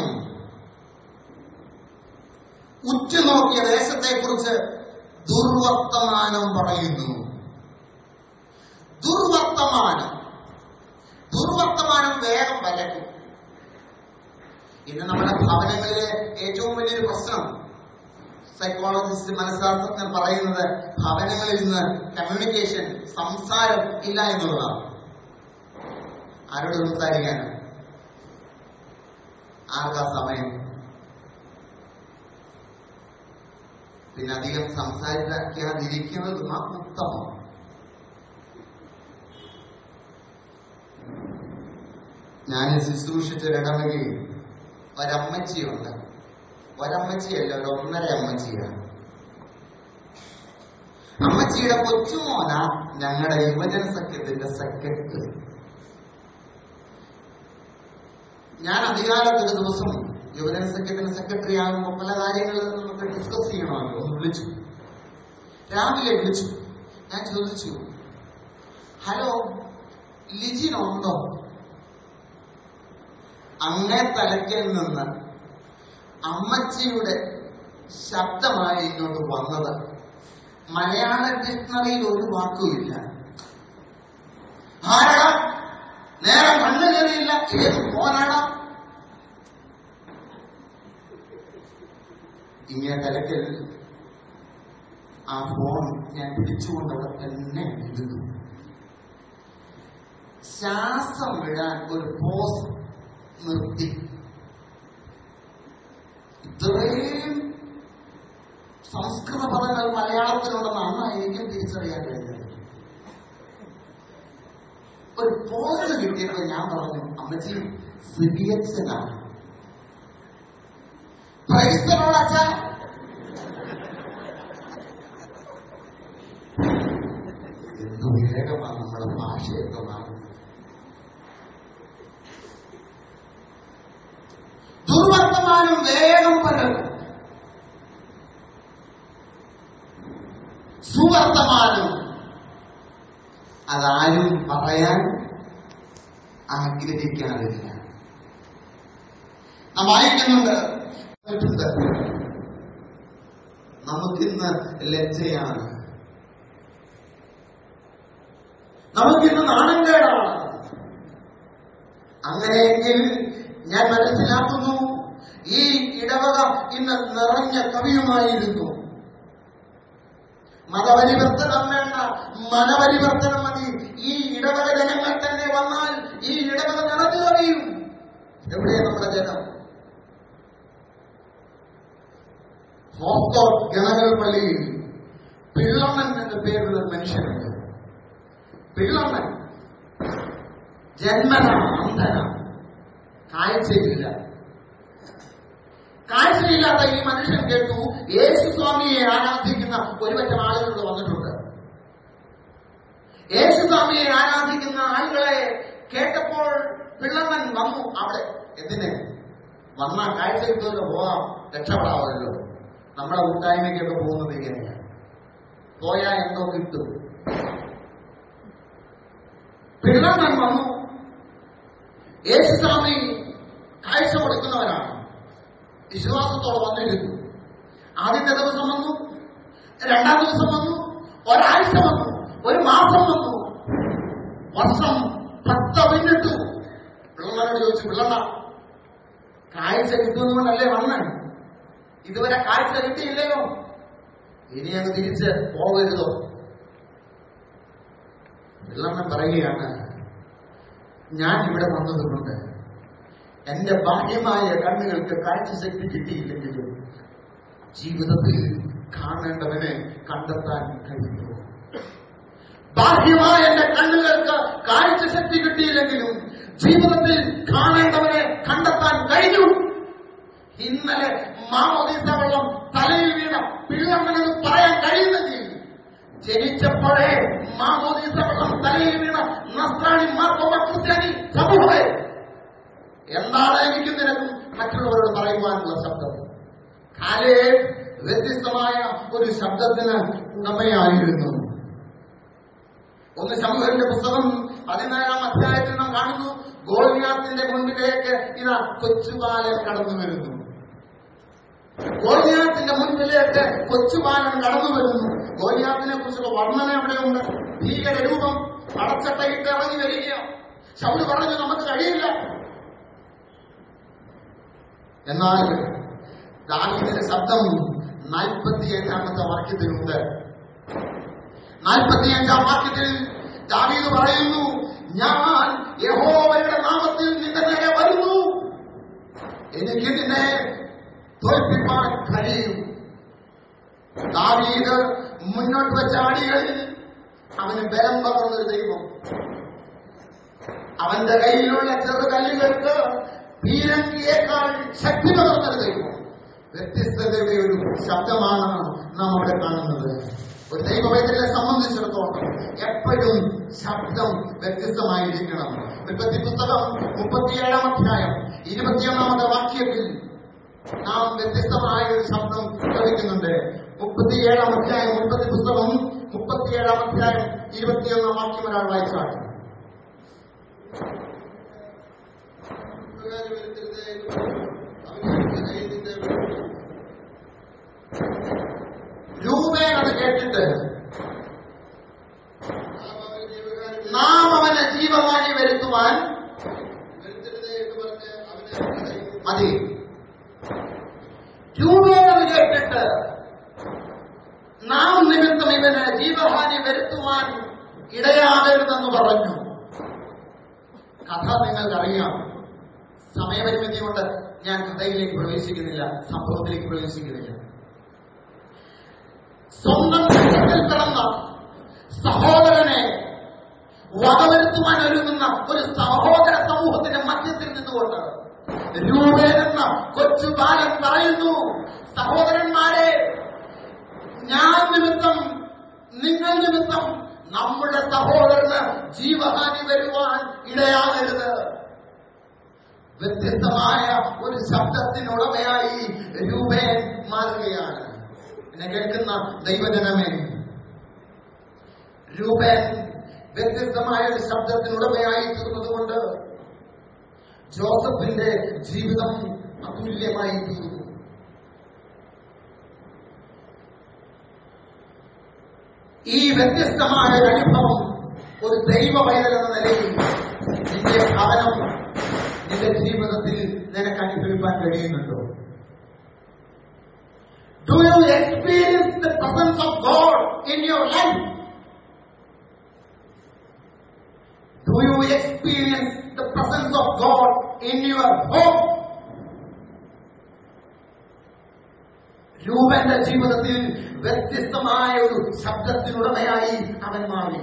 ഉറ്റുനോക്കിയ ദേശത്തെക്കുറിച്ച് ദുർവർത്തമാനം പറയുന്നു. ദുർവർത്തമാനം വേഗം വരക്കും. ഇന്ന് നമ്മുടെ ഭവനങ്ങളിലെ ഏറ്റവും വലിയൊരു പ്രശ്നം, സൈക്കോളജിസ്റ്റ് മനഃശാസ്ത്രജ്ഞർ പറയുന്നത് ഭവനങ്ങളിൽ നിന്ന് കമ്മ്യൂണിക്കേഷൻ, സംസാരം ഇല്ല എന്നുള്ളതാണ്. ആരോട് സംസാരിക്കാൻ? ആർക്കാ സമയം? പിന്നെ അധികം സംസാരിക്കാതിരിക്കുന്നത് ഉത്തമം. ഞാൻ ശുശ്രൂഷിച്ചൊരിടവകയിൽ ഒരമ്മച്ചിയുണ്ട്. ഒരമ്മച്ചിയല്ല, ഒരു 1.5 അമ്മച്ചിയാണ്. അമ്മച്ചിയുടെ കൊച്ചുമോന ഞങ്ങളുടെ യുവജന സഖ്യത്തിന്റെ സെക്രട്ടറി. ഞാൻ അധികാലത്തൊരു ദിവസം യുവജന സഖ്യത്തിന്റെ സെക്രട്ടറി ആകുമ്പോൾ പല കാര്യങ്ങളിൽ നമുക്ക് ഡിസ്കസ് ചെയ്യണമല്ലോ. ഒന്ന് വിളിച്ചു, രാവിലെ വിളിച്ചു. ഞാൻ ചോദിച്ചു, ഹലോ ലിജിനുണ്ടോ? അങ്ങേ തലയ്ക്കൽ നിന്ന് അമ്മച്ചിയുടെ ശബ്ദമായി ഇങ്ങോട്ട് വന്നത്. മലയാള ഡിക്ഷണറിയിൽ ഒരു വാക്കുമില്ല. ആരാടാ? നേരെ കണ്ണു കയറിയില്ല. ഏത് ഫോനാടാ? ഇങ്ങനെ തലയ്ക്കൽ ആ ഫോൺ ഞാൻ പിടിച്ചുകൊണ്ടവിടെ തന്നെ ഇരുന്നു. ശ്വാസം വിടാൻ ഒരു പോസ് നിർത്തി. ഇത്രയും സംസ്കൃത പദങ്ങൾ മലയാളത്തിലുണ്ടെന്നാണ് എനിക്കും തിരിച്ചറിയാൻ കഴിഞ്ഞത്. ഒരു പോസ് കിട്ടിയപ്പോൾ ഞാൻ പറഞ്ഞു, അമ്മച്ചി സിബിയച്ചനാണ്. അച്ഛാ, എന്തു വേഗമാണ് നമ്മുടെ ഭാഷയൊക്കെ മാറുന്നത്. ദുർവർത്തമാനം വേഗം പരക്കും, സുവർത്തമാനം അതാരും പറയാൻ ആഗ്രഹിക്കാറില്ല. നാം വായിക്കുന്നുണ്ട്, നമുക്കിന്ന് ലജ്ജയാണ്, നമുക്കിന്ന് നാണംകേടാണ്. അങ്ങനെയെങ്കിൽ ഞാൻ മനസ്സിലാക്കുന്നു, ഈ ഇടവക ഇന്ന് നിറഞ്ഞ കവിയുമായിരുന്നു. മതപരിവർത്തനം വേണ്ട, മനപരിവർത്തനം മതി. ഈ ഇടവക ജനങ്ങൾ തന്നെ വന്നാൽ ഈ ഇടവക നിറഞ്ഞു കവിയും. എവിടെ നമ്മുടെ ജനം? ഹോസ്കോട്ട് ഗണകൾ പള്ളിയിൽ പിള്ളമ്മൻ എന്ന പേരുള്ള ഒരു മനുഷ്യനുണ്ട്. പിള്ളമ്മൻ ജന്മന അന്ധന, കാഴ്ചയില്ല. കാഴ്ചയില്ലാത്ത ഈ മനുഷ്യൻ കേട്ടു, യേശുസ്വാമിയെ ആരാധിക്കുന്ന ഒരുപറ്റം ആളുകൾ വന്നിട്ടുണ്ട്. യേശുസ്വാമിയെ ആരാധിക്കുന്ന ആളുകളെ കേട്ടപ്പോൾ പിള്ളമ്മൻ വന്നു അവിടെ. എന്തിന് വന്ന? കാഴ്ച കിട്ടുമല്ലോ, പോവാം, രക്ഷപ്പെടാമല്ലോ. നമ്മളെ കൂട്ടായ്മയ്ക്കൊക്കെ പോകുന്നത് ഇങ്ങനെയാണ്. പോയാ എന്തോ കിട്ടും. പിള്ളമ്മൻ വന്നു. യേശുസ്വാമി കാഴ്ച കൊടുക്കുന്നവരാണ്. വിശ്വാസത്തോടെ വന്നിരുന്നു. ആദ്യത്തെ ദിവസം വന്നു, 2ാം ദിവസം വന്നു, ഒരാഴ്ച വന്നു, 1 മാസം വന്നു, വർഷം 10 പിന്നിട്ടു. പിള്ളമ്മനോട് ചോദിച്ചു, പിള്ളമ്മ കാഴ്ച കിട്ടുന്നതുകൊണ്ടല്ലേ വന്നേ? ഇതുവരെ കാഴ്ച കിട്ടിയില്ലയോ? ഇനി അങ്ങ് തിരിച്ച് പോകരുതോ? പിള്ളമ്മൻ പറയുകയാണ്, ഞാൻ ഇവിടെ വന്നതുകൊണ്ട് എന്റെ ബാഹ്യമായ കണ്ണുകൾക്ക് കാഴ്ചശക്തി കിട്ടിയില്ലെങ്കിലും ജീവിതത്തിൽ കാണേണ്ടവനെ കണ്ടെത്താൻ കഴിയുന്നു. ബാഹ്യമായ എന്റെ കണ്ണുകൾക്ക് കാഴ്ചശക്തി കിട്ടിയില്ലെങ്കിലും ജീവിതത്തിൽ കാണേണ്ടവനെ കണ്ടെത്താൻ കഴിഞ്ഞു. ഇന്നലെ മാമോദീസ വെള്ളം തലയിൽ വീണ പിള്ളമ്മനെന്ന് പറയാൻ കഴിയുന്നെങ്കിൽ, ജനിച്ചപ്പോഴേ മാമോദീസ വെള്ളം തലയിൽ വീണ നസ്രാണി മാർത്തോമ ക്രിസ്ത്യാനി സമൂഹമേ, എന്താണ് എനിക്ക് നിനക്കും മറ്റുള്ളവരോട് പറയുവാനുള്ള ശബ്ദം? കാലേബ് വ്യത്യസ്തമായ ഒരു ശബ്ദത്തിന് ഉടമയായിരുന്നു. 1 ശമൂവേലിന്റെ പുസ്തകം 14-ാം അധ്യായത്തിൽ നാം കാണുന്നു, ഗോലിയാത്തിന്റെ മുൻപിലേക്ക് ഇതാ കൊച്ചുബാലൻ കടന്നു വരുന്നു. ഗോലിയാത്തിന്റെ മുൻപിലേക്ക് കൊച്ചുബാലൻ കടന്നു വരുന്നു. ഗോലിയാത്തിനെ കുറിച്ചുള്ള വർണ്ണന എവിടെയുണ്ട്? ഭീകരരൂപം, അടച്ചട്ടയിട്ട് ഇറങ്ങി വരികയാണ്. ശൗല് പറഞ്ഞു, നമുക്ക് കഴിയില്ല. എന്നാൽ ദാവീദിന്റെ ശബ്ദം 47 വാക്യത്തിലുണ്ട്. 45 വാക്യത്തിൽ ദാവീദ് പറയുന്നു, ഞാൻ യഹോവയുടെ നാമത്തിൽ നിന്റെ നേരെ വരുന്നു, എനിക്ക് നിന്നെ തോൽപ്പിക്കാൻ കഴിയും. ദാവീദ് മുന്നോട്ട് വെച്ച അടികളിൽ അവന് ബലം പകർന്നൊരു ദൈവം. അവന്റെ കയ്യിലുള്ള ചെറുകല്ലുകൾക്ക് പീരങ്കിയേക്കാൾ ശക്തി പകർന്നൊരു ദൈവം. വ്യത്യസ്തതയുടെ ഒരു ശബ്ദമാണ് നാം അവിടെ കാണുന്നത്. ഒരു ദൈവവൈദ്യരെ സംബന്ധിച്ചിടത്തോളം എപ്പോഴും ശബ്ദം വ്യത്യസ്തമായിരിക്കണം. ഉൽപ്പത്തി പുസ്തകം 37 അധ്യായം 21 വാക്യത്തിൽ നാം വ്യത്യസ്തമായ ഒരു ശബ്ദം ശ്രമിക്കുന്നുണ്ട്. 37 അധ്യായം ഉൽപ്പത്തി പുസ്തകം 37 അധ്യായം 21 വാക്യം ഒരാൾ വായിച്ചാണ്. രൂപേൻ അത് കേട്ടിട്ട്, നാം അവനെ ജീവഹാനി വരുത്തുവാൻ മതി. രൂപേൻ അത് കേട്ടിട്ട്, നാം നിമിത്തം ഇവന് ജീവഹാനി വരുത്തുവാൻ ഇടയാകരുതെന്ന് പറഞ്ഞു. കഥ നിങ്ങൾക്കറിയാം. സമയപരിമിതി കൊണ്ട് ഞാൻ കഥയിലേക്ക് പ്രവേശിക്കുന്നില്ല, സംഭവത്തിലേക്ക് പ്രവേശിക്കുന്നില്ല. സ്വന്തം രക്തത്തിൽ കിടന്ന സഹോദരനെ വകവരുത്തുവാൻ ഒരുങ്ങുന്ന ഒരു സഹോദര സമൂഹത്തിന്റെ മധ്യത്തിൽ നിന്നുകൊണ്ട് രൂപേൻ എന്ന കൊച്ചു ബാലൻ പറയുന്നു, സഹോദരന്മാരെ, ഞാൻ നിമിത്തം, നിങ്ങൾ നിമിത്തം നമ്മുടെ സഹോദരന് ജീവഹാനി വരുവാൻ ഇടയാകരുത്. വ്യത്യസ്തമായ ഒരു ശബ്ദത്തിനുടമയായി രൂപേൻ മാറുകയാണ്. എന്നെ കേൾക്കുന്ന ദൈവജനമേ, രൂപേൻ വ്യത്യസ്തമായ ഒരു ശബ്ദത്തിനുടമയായി തീർന്നതുകൊണ്ട് ജോസഫിന്റെ ജീവിതം അതുല്യമായി തീർന്നു. ഈ വ്യത്യസ്തമായ ഒരു അനുഭവം ഒരു ദൈവവൈതൽ എന്ന നിലയിൽ നിന്റെ ഭവനം, നിന്റെ ജീവിതത്തിൽ നിനക്ക് അനുഭവിക്കാൻ കഴിയുന്നുണ്ടോ? Do you experience the presence of God in your life? Do you experience the presence of God in your home? രൂപന്റെ ജീവിതത്തിൽ വ്യത്യസ്തമായ ഒരു ശബ്ദത്തിനുടമയായി അവൻ മാറി.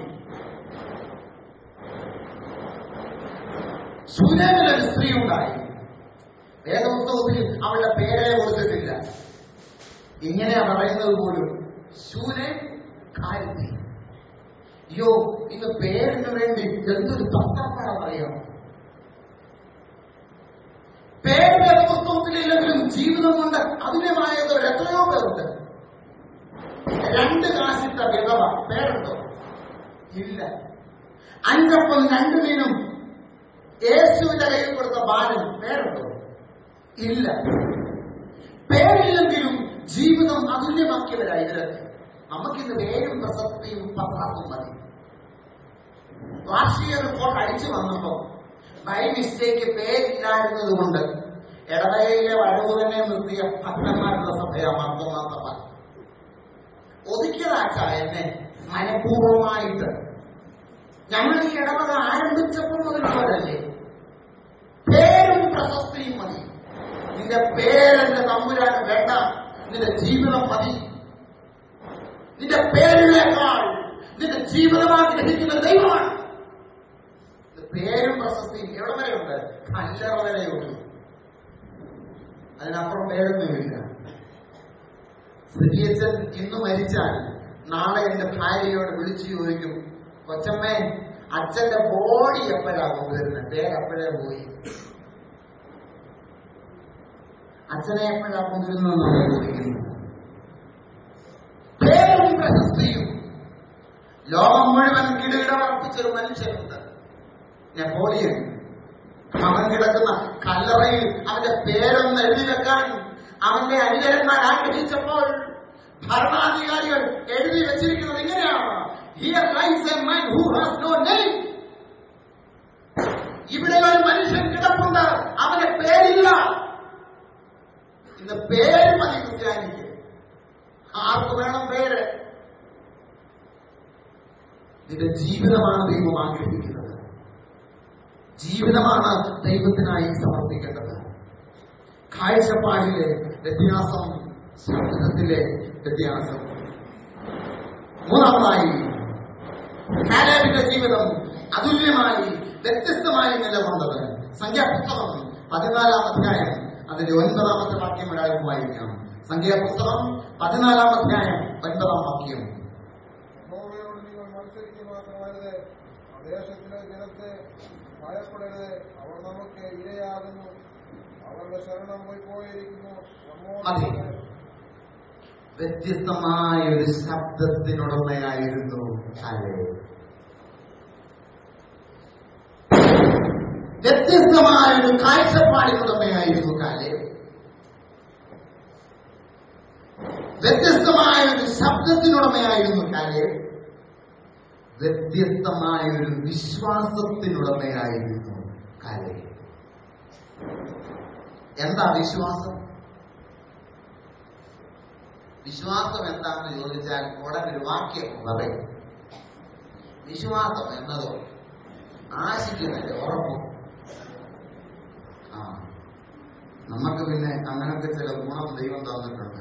ശൂനേമിലൊരു സ്ത്രീ ഉണ്ടായി. വേദപുസ്തകത്തിൽ അവളുടെ പേരെ കൊടുത്തിട്ടില്ല. ഇങ്ങനെയാ പറയുന്നത് പോലും, ശൂനേം കാരത്തി. അയ്യോ, ഇന്ന് പേരിന് വേണ്ടി എന്തൊരു തത്രപ്പാടാണെന്നറിയാം. പേര് വേദപുസ്തകത്തിലില്ലെങ്കിലും ജീവിതം കൊണ്ട് അതുല്യമായവർ എത്രയോ പേരുണ്ട്. 2 കാശിട്ട വിധവ പേരുണ്ടോ? ഇല്ല. 5 അപ്പം 2 മീനും യേശുവിന്റെ കയ്യിൽ കൊടുത്ത ബാലൻ പേരുണ്ടോ? ഇല്ല. പേരില്ലെങ്കിലും ജീവിതം അതുല്യമാക്കിയവരായി ഇവരൊക്കെ. നമുക്കിന്ന് പേരും പ്രസക്തിയും പത്രാസും മതി. വാർഷിക റിപ്പോർട്ട് അടിച്ചു വന്നപ്പോ ബൈ മിസ്റ്റേക്ക് പേരില്ലായിരുന്നത് കൊണ്ട് ഇടവകയിലെ വരവ് തന്നെ നിർത്തിയ ഭക്തന്മാരുടെ സഭയാ മാർത്തോമാ സഭ. ഒതുക്കിയതാച്ച എന്നെ മനഃപൂർവമായിട്ട്. ഞങ്ങൾ ഈ ഇടവക ആരംഭിച്ചപ്പോൾ മുതലുള്ളവരല്ലേ. പേരും പ്രശസ്തിയും മതി. നിന്റെ പേരെന്റെ തമ്പുരാൻ വേണ്ട, നിന്റെ ജീവിതം മതി. നിന്റെ പേരിനേക്കാൾ നിന്റെ ജീവിതം ആഗ്രഹിക്കുന്ന ദൈവമാണ്. പേരും പ്രശസ്തിയും എവിടെ വരെയുണ്ട്? കല്ലറ വരെയുള്ളൂ. അതിനപ്പുറം പേരൊന്നുമില്ല. ശ്രീയച്ചൻ ഇന്ന് മരിച്ചാൽ നാളെ എന്റെ ഭാര്യയോട് വിളിച്ചു ചോദിക്കും, കൊച്ചമ്മേ, അച്ഛന്റെ ബോഡി എപ്പോഴാ കൊണ്ടുവരുന്നത്? പേരെപ്പോഴേ പോയി. അച്ഛനെ എപ്പോഴാ കൊണ്ടുവരുന്നതെന്നാണ് ചോദിക്കുന്നത്. പേരും പ്രശസ്തിയും. ലോകം മുഴുവൻ കിടുകിടവർപ്പിച്ചൊരു മനുഷ്യനുണ്ട്, നെപ്പോളിയൻ. അവൻ കിടക്കുന്ന കല്ലറയിൽ അവന്റെ പേരൊന്ന് എഴുതി വെക്കാൻ അവന്റെ അനുചരന്മാർ ആഗ്രഹിച്ചപ്പോൾ ഭരണാധികാരികൾ എഴുതി വെച്ചിരിക്കുന്നത് ഇങ്ങനെയാണ്: Here lies a man who has no name. ഇവിടെ ഒരു മനുഷ്യൻ കിടപ്പുണ്ട്, അവന്റെ പേരില്ല. ഇന്ന് പേര് മതി ക്രിസ്ത്യാനിക്ക്. ആർക്ക് വേണം പേര്? നിന്റെ ജീവിതമാണ് ദൈവം ആഗ്രഹിക്കുന്നത്. ജീവിതമാണ് ദൈവത്തിനായി സമർപ്പിക്കേണ്ടത്. കാഴ്ചപ്പാടിലെ വ്യത്യാസം, ശബ്ദത്തിലെ വ്യത്യാസം. മൂന്നാമതായി കാലേബിന്റെ ജീവിതം അതുല്യമായി വ്യത്യസ്തമായി നിലകൊണ്ടത്. സംഖ്യാപുസ്തകം 14-ാം അധ്യായം അതിന്റെ 9-ാമത്തെ വാക്യം ഒരാൾക്ക് വായിക്കാം. സംഖ്യാപുസ്തകം 14-ാം അധ്യായം 9-ാം വാക്യം. നിങ്ങൾ മത്സരിക്കുക മാത്രമരുത്, ദേശത്തിലെ ജനത്തെ ഭയപ്പെടരുത്. അവർ നമുക്ക് ഇരയാകുന്നു, അവരുടെ ശരണം പോയിരിക്കുന്നു. അതെ, വ്യത്യസ്തമായ ഒരു ശബ്ദത്തിനുടമയായിരുന്നു കാലേബ്. വ്യത്യസ്തമായ ഒരു കാഴ്ചപ്പാടിനുടമയായിരുന്നു കാലേബ്. വ്യത്യസ്തമായ ഒരു ശബ്ദത്തിനുടമയായിരുന്നു കാലേബ്. വ്യത്യസ്തമായ ഒരു വിശ്വാസത്തിനുടമയായിരുന്നു കാലേബ്. എന്താ വിശ്വാസം? വിശ്വാസം എന്താണെന്ന് ചോദിച്ചാൽ ഉടനെ ഒരു വാക്യം പറയും. വിശ്വാസം എന്നതോ ആശിക്കുന്നതിന്റെ ഉറപ്പും. നമുക്ക് പിന്നെ അങ്ങനത്തെ ചില ഗുണം ദൈവം തന്നിട്ടുണ്ട്.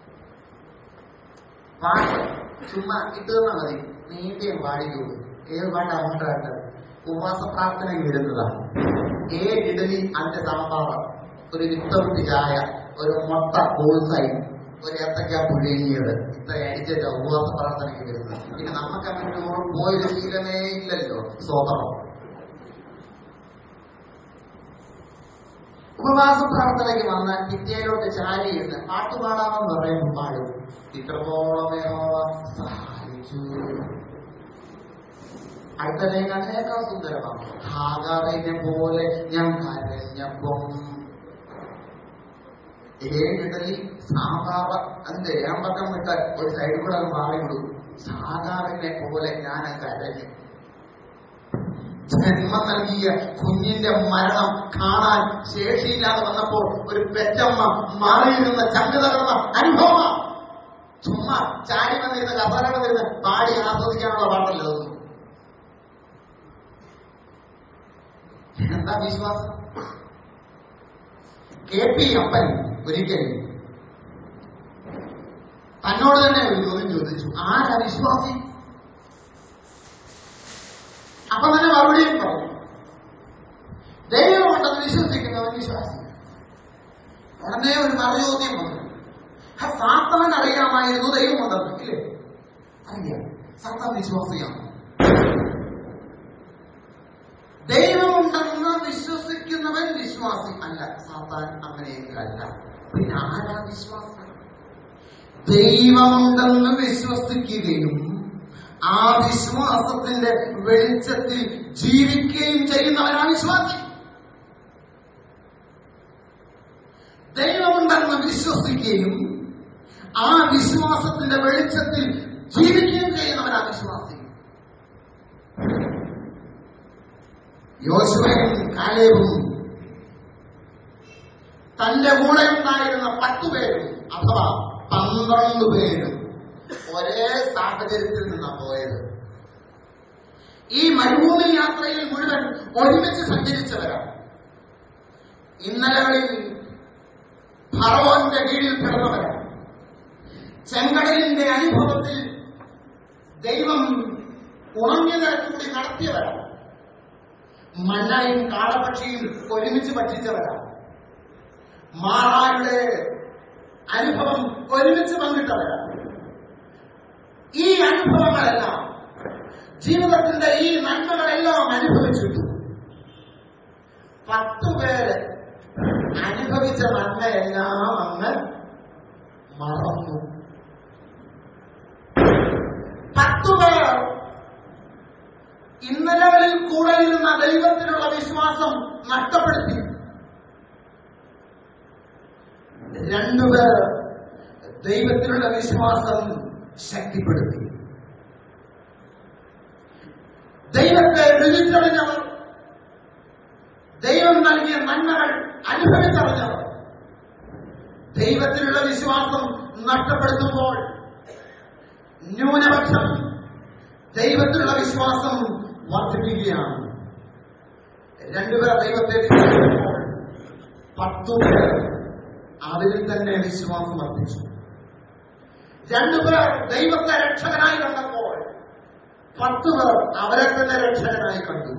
പാട്ട് ചുമ്മാ ഇട്ടുന്ന മതി, നീട്ടിയും പാടിക്കോളൂ. ഏത് പാട്ട് അങ്ങോട്ടായിട്ട് ഉപവാസ പ്രാർത്ഥനയിൽ വരുന്നതാണ്. 7 ഇഡലി 5 സാമ്പാർ, ഒരു വിത്തൗട്ട് ചായ, ഒരു മുട്ട ബോൾസായി, ഒരു ഏത്തക്ക പുഴുങ്ങിയത്, ഇത്ര അടിച്ചിട്ട് ഉപവാസ പ്രാർത്ഥനയ്ക്ക് വരുന്നത്. പിന്നെ നമുക്ക് അങ്ങനെ പോയൊരു ശീലമേ ഇല്ലല്ലോ. സ്വതം ഉപവാസ പ്രാർത്ഥനയ്ക്ക് വന്നാൽ പിറ്റേലോട്ട് ചാരിയിരുന്ന് പാട്ടുപാടാമെന്ന് പറയുമ്പോൾ പാടും. ഇത്രത്തോളമേനോ സഹായിച്ചു. അടുത്തതിനേക്കാൾ സുന്ദരമാണ്. ഹാഗാറിനെ പോലെ ഞാൻ കരഞ്ഞപ്പം. 7 ഇഡലി സാമ്പാർ, അതിന്റെ 7 പക്കം വിട്ടാൽ ഒരു സൈഡിൽ കൂടെ അത് മാറി കൊടുക്കും. ഹാഗാറിനെ പോലെ ഞാൻ കരഞ്ഞു. ജന്മം നൽകിയ കുഞ്ഞിന്റെ മരണം കാണാൻ ശേഷിയില്ലാതെ വന്നപ്പോൾ ഒരു പെറ്റമ്മ മാറിയിരുന്ന ചങ്ക് തകർന്ന അനുഭവമാണ്. ചുമ്മാ ചാടി വന്നിരുന്ന കഥകളെ വരുന്ന പാടി ആസ്വദിക്കാനുള്ള പാട്ടല്ലോ. എന്താ വിശ്വാസം? KP അപ്പൻ ഒരിക്കൽ തന്നോട് തന്നെ ഒരു ചോദ്യം ചോദിച്ചു, ആരാ വിശ്വാസി? അപ്പൊ തന്നെ മറുപടിയും പറഞ്ഞു, ദൈവമുണ്ടെന്ന് വിശ്വസിക്കുന്നവൻ വിശ്വാസി. ഉടനെ ഒരു മറുചോദ്യം വന്നു, സാത്താൻ അറിയാമായിരുന്നു ദൈവമുണ്ടെന്ന്. ഇല്ലേ? അറിയാം. സാത്താൻ വിശ്വാസിയാണ്. ദൈവമുണ്ടെന്ന് വിശ്വസിക്കുന്നവൻ വിശ്വാസി അല്ല. സാത്താൻ അങ്ങനെയെങ്കിലും അല്ല. പിന്നെ ആരാ വിശ്വാസം? ദൈവമുണ്ടെന്ന് വിശ്വസിക്കുകയും ആ വിശ്വാസത്തിന്റെ വെളിച്ചത്തിൽ ജീവിക്കുകയും ചെയ്യുന്നവനാണ് വിശ്വാസി. ദൈവമുണ്ടെന്ന് വിശ്വസിക്കുകയും ആ വിശ്വാസത്തിന്റെ വെളിച്ചത്തിൽ ജീവിക്കുകയും ചെയ്യുന്നവനാണ് വിശ്വാസി. യോശുവയും കാലേബും തന്റെ കൂടെ ഉണ്ടായിരുന്ന 10 പേരും അഥവാ 12 പേരും ഒരേ സാഹചര്യത്തിൽ നിന്നാണ് പോയത്. ഈ മരുഭൂമി യാത്രയിൽ മുഴുവൻ ഒരുമിച്ച് സഞ്ചരിച്ചവരാണ്. ഇന്നലകളിൽ ഫറവോന്റെ കീഴിൽ കിടന്നവരാണ്. ചെങ്കടലിന്റെ അനുഭവത്തിൽ ദൈവം ഉണങ്ങിയ നിരക്കൂടി നടത്തിയവരാണ്. മന്നയും കാളപക്ഷിയും ഒരുമിച്ച് ഭക്ഷിച്ചവരാണ്. മാറായുടെ അനുഭവം ഒരുമിച്ച് പങ്കിട്ടവരാണ്. ഈ അനുഭവങ്ങളെല്ലാം, ജീവിതത്തിന്റെ ഈ നന്മകളെല്ലാം അനുഭവിച്ചിട്ടു 10 പേര് അനുഭവിച്ച നന്മയെല്ലാം അങ്ങ് മറന്നു. 10 പേർ ഇന്നലകളിൽ കൂടെ ഇരുന്ന ദൈവത്തിലുള്ള വിശ്വാസം നഷ്ടപ്പെടുത്തി. 2 പേർ ദൈവത്തിലുള്ള വിശ്വാസം ശക്തിപ്പെടുത്തി. ദൈവത്തെ രുചിച്ചറിഞ്ഞവർ, ദൈവം നൽകിയ നന്മകൾ അനുഭവിച്ചറിഞ്ഞവർ ദൈവത്തിലുള്ള വിശ്വാസം നഷ്ടപ്പെടുത്തുമ്പോൾ ന്യൂനപക്ഷം ദൈവത്തിലുള്ള വിശ്വാസം വർദ്ധിപ്പിക്കുകയാണ്. 2 പേർ ദൈവത്തെ 10 പേർ അവരിൽ തന്നെ വിശ്വാസം വർദ്ധിച്ചു. 2 പേർ ദൈവത്തെ രക്ഷകനായി കണ്ടപ്പോൾ 10 പേർ അവരെ തന്നെ രക്ഷകനായി കണ്ടു.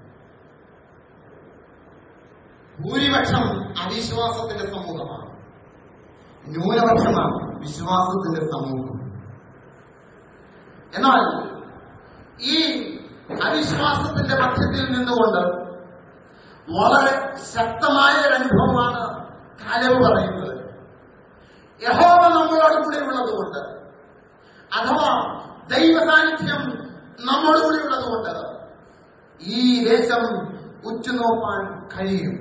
ഭൂരിപക്ഷം അവിശ്വാസത്തിന്റെ സമൂഹമാണ്, ന്യൂനപക്ഷമാണ് വിശ്വാസത്തിന്റെ സമൂഹം. എന്നാൽ ഈ അവിശ്വാസത്തിന്റെ മധ്യത്തിൽ നിന്നുകൊണ്ട് വളരെ ശക്തമായ ഒരു അനുഭവമാണ് കാലേബ് പറയുന്നത്. യഹോവ നമ്മളോട് കൂടെ ഉള്ളതുകൊണ്ട്, അഥവാ ദൈവ സാന്നിധ്യം നമ്മോട് കൂടെ ഉള്ളതുകൊണ്ട് ഈ ദേശം ഉറ്റുനോക്കാൻ കഴിയും.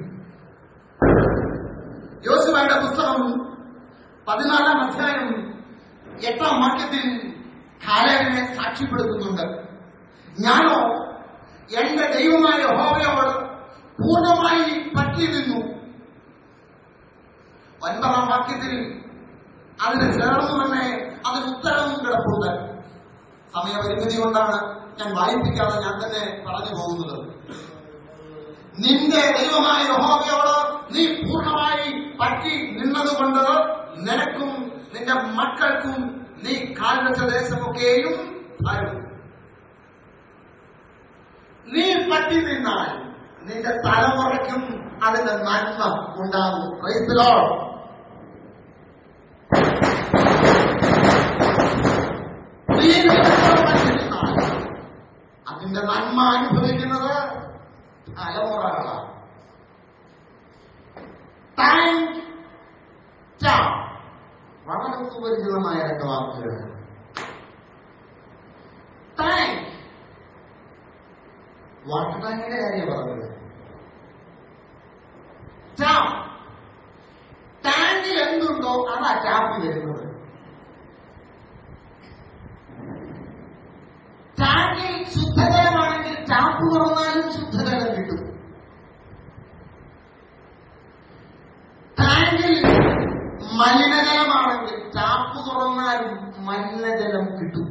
യോശുവയുടെ പുസ്തകം 14-ാം അധ്യായം 8-ാം വാക്യത്തിൽ കാലേബിനെ സാക്ഷ്യപ്പെടുത്തുന്നുണ്ട്. ഞാനോ എന്റെ ദൈവമായ യഹോവയോട് പൂർണ്ണമായി പറ്റി നിന്നു. 9-ാം വാക്യത്തിൽ അതിന് ചേർന്ന് തന്നെ അതിന് ഉത്തരവും കിടപ്പുണ്ട്. സമയപരിമിതി കൊണ്ടാണ് ഞാൻ വായിപ്പിക്കാതെ ഞാൻ തന്നെ പറഞ്ഞു പോകുന്നത്. നിന്റെ ദൈവമായ യഹോവയോട് നീ പൂർണ്ണമായി പറ്റി നിന്നതുകൊണ്ട് നിനക്കും നിന്റെ മക്കൾക്കും നീ കാൽവെച്ച ദേശമൊക്കെയും തരും. നീ പറ്റി നിന്നാൽ നിന്റെ തലമുറയ്ക്കും അതിന്റെ നന്മ ഉണ്ടാകും. Praise the lord. നീ പറ്റി നിന്നാൽ അതിന്റെ നന്മ അനുഭവിക്കുന്നത് തലമുറകളാണ്. വളരെ സുപരിചിതമായ 2 വാക്കുകൾ. വാട്ടർ ടാങ്കിന്റെ കാര്യം പറഞ്ഞത്. ടാങ്കിൽ എന്തുണ്ടോ അതാ ടാപ്പ് വരുന്നത്. ടാങ്കിൽ ശുദ്ധജലമാണെങ്കിൽ ടാപ്പ് തുറന്നാലും ശുദ്ധജലം കിട്ടും. ടാങ്കിൽ മലിനജലമാണെങ്കിൽ ടാപ്പ് തുറന്നാലും മലിനജലം കിട്ടും.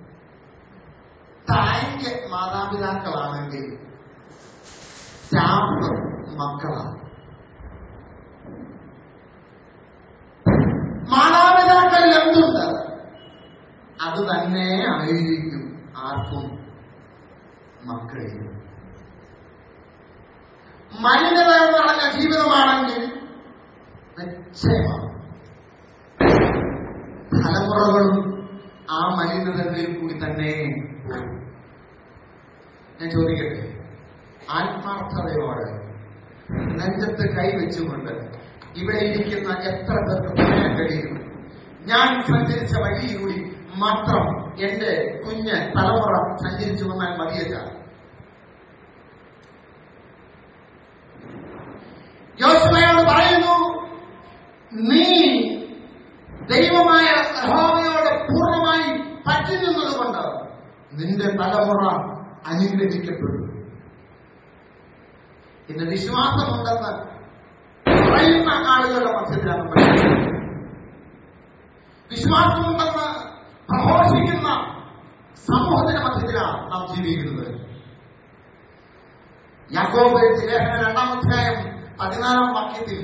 ടാങ്ക് മാതാപിതാക്കളാണെങ്കിൽ ടാപ്പ് മക്കളാണ്. മാതാപിതാക്കളിൽ എന്തുണ്ട് അത് തന്നെ ആയിരിക്കും ആർക്കും മക്കളിൽ. മലിനത നടന്ന ജീവിതമാണെങ്കിൽ നിശ്ചയമാണ് തലമുറകളും ആ മലിനതകളിൽ കൂടി തന്നെ പോകും. ഞാൻ ചോദിക്കട്ടെ, ആത്മാർത്ഥതയോടെ നെഞ്ചത്ത് കൈവച്ചുകൊണ്ട് ഇവിടെ ഇരിക്കുന്ന എത്ര പേർക്ക് പറയാൻ കഴിയും, ഞാൻ സഞ്ചരിച്ച വഴിയിലൂടെ മാത്രം എന്റെ കുഞ്ഞ് തലമുറ സഞ്ചരിച്ചു വന്നാൽ മതിയല്ല? യോശുവയോട് പറയുന്നു, നീ ദൈവമായ യഹോവയോട് പൂർണ്ണമായി പറ്റി നിന്നതുകൊണ്ട് നിന്റെ തലമുറ അനുഗ്രഹിക്കപ്പെടും. ഇന്ന് വിശ്വാസമുണ്ടെന്ന് പറയുന്ന ആളുകളുടെ മധ്യത്തിലാണ് പറയുന്നത്. വിശ്വാസമുണ്ടെന്ന് പ്രഘോഷിക്കുന്ന സമൂഹത്തിന്റെ മധ്യത്തിലാണ് നാം ജീവിക്കുന്നത്. യാക്കോബ് ലേഖനം 2-ാം അധ്യായം 14-ാം വാക്യത്തിൽ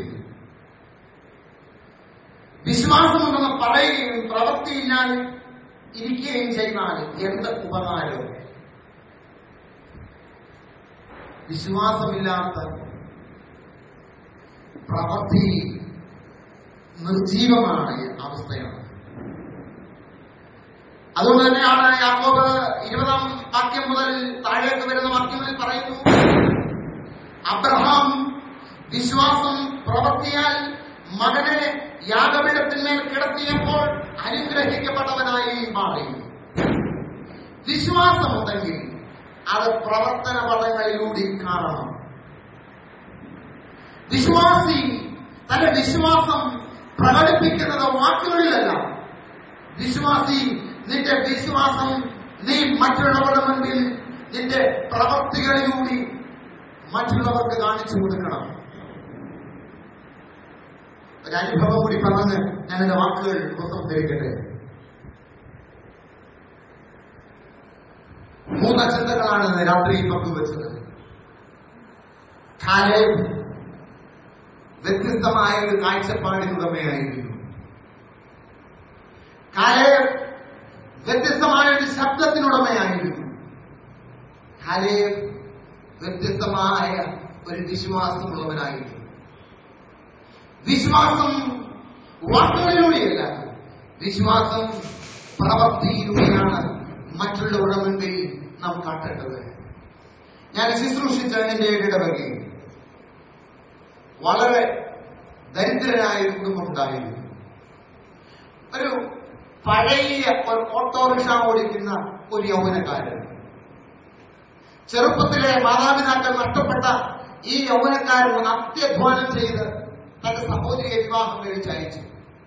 വിശ്വാസമുണ്ടെന്ന് പറയുകയും പ്രവൃത്തിയില്ലാതെ ഇരിക്കുകയും ചെയ്താൽ എന്ത് ഉപകാരം? വിശ്വാസമില്ലാത്ത പ്രവൃത്തി നിർജീവമായ അവസ്ഥയാണ്. അതുകൊണ്ട് തന്നെയാണ് യാക്കോബ് 20-ാം വാക്യം മുതൽ താഴേക്ക് വരുന്ന വാക്യങ്ങളിൽ പറയുന്നു, അബ്രഹാം വിശ്വാസം പ്രവർത്തിയാൽ മകനെ യാഗപീഠത്തിന്മേൽ കിടത്തിയപ്പോൾ അനുഗ്രഹിക്കപ്പെട്ടവനായി മാറി. വിശ്വാസമുണ്ടെങ്കിൽ അത് പ്രവർത്തന പദങ്ങളിലൂടെ കാണണം. വിശ്വാസി തന്റെ വിശ്വാസം പ്രകടിപ്പിക്കുന്നത് വാക്കുകളിലല്ല. വിശ്വാസി നിന്റെ വിശ്വാസം നീ മറ്റുള്ളവരുടെ മുൻപിൽ നിന്റെ പ്രവർത്തികളിലൂടെ മറ്റുള്ളവർക്ക് കാണിച്ചു കൊടുക്കണം. ഒരനുഭവം കൂടി പറഞ്ഞ് ഞാൻ എന്റെ വാക്കുകൾ ഉപസംഹരിക്കട്ടെ. 3 ചിന്തകളാണ് രാത്രി പങ്കുവച്ചത്. കാലേബ് വ്യത്യസ്തമായ ഒരു കാഴ്ചപ്പാടിനുടമയായിരുന്നു. കാലേബ് വ്യത്യസ്തമായ ഒരു ശബ്ദത്തിനുടമയായിരുന്നു. കാലേബ് വ്യത്യസ്തമായ ഒരു വിശ്വാസമുള്ളവനായിരുന്നു. വിശ്വാസം വാക്കുകളിലൂടെയല്ല, വിശ്വാസം പ്രവൃത്തിയിലൂടെയാണ് മറ്റുള്ളവരുടെ മുൻപിൽ നാം കാട്ടേണ്ടത്. ഞാൻ ശുശ്രൂഷിച്ച എന്റെ ഇടവകയിൽ വളരെ ദരിദ്രരായ ഒരു കുടുംബം ഉണ്ടായിരുന്നു. ഒരു പഴയ ഒരു ഓട്ടോറിക്ഷ ഓടിക്കുന്ന ഒരു യൗവനക്കാരൻ. ചെറുപ്പത്തിലെ മാതാപിതാക്കൾ നഷ്ടപ്പെട്ട ഈ യൗവനക്കാരൻ അത്യധ്വാനം ചെയ്ത് തന്റെ സഹോദരിയെ വിവാഹം കഴിച്ചയച്ചു.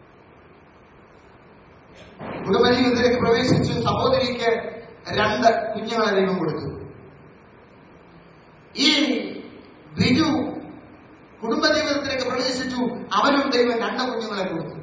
കുടുംബജീവിതത്തിലേക്ക് പ്രവേശിച്ചു. സഹോദരിക്ക് 2 കുഞ്ഞുങ്ങളെ ദൈവം കൊടുത്തു. ഈ ബിജു കുടുംബജീവിതത്തിലേക്ക് പ്രവേശിച്ചു. അവനും ദൈവം 2 കുഞ്ഞുങ്ങളെ കൊടുത്തു.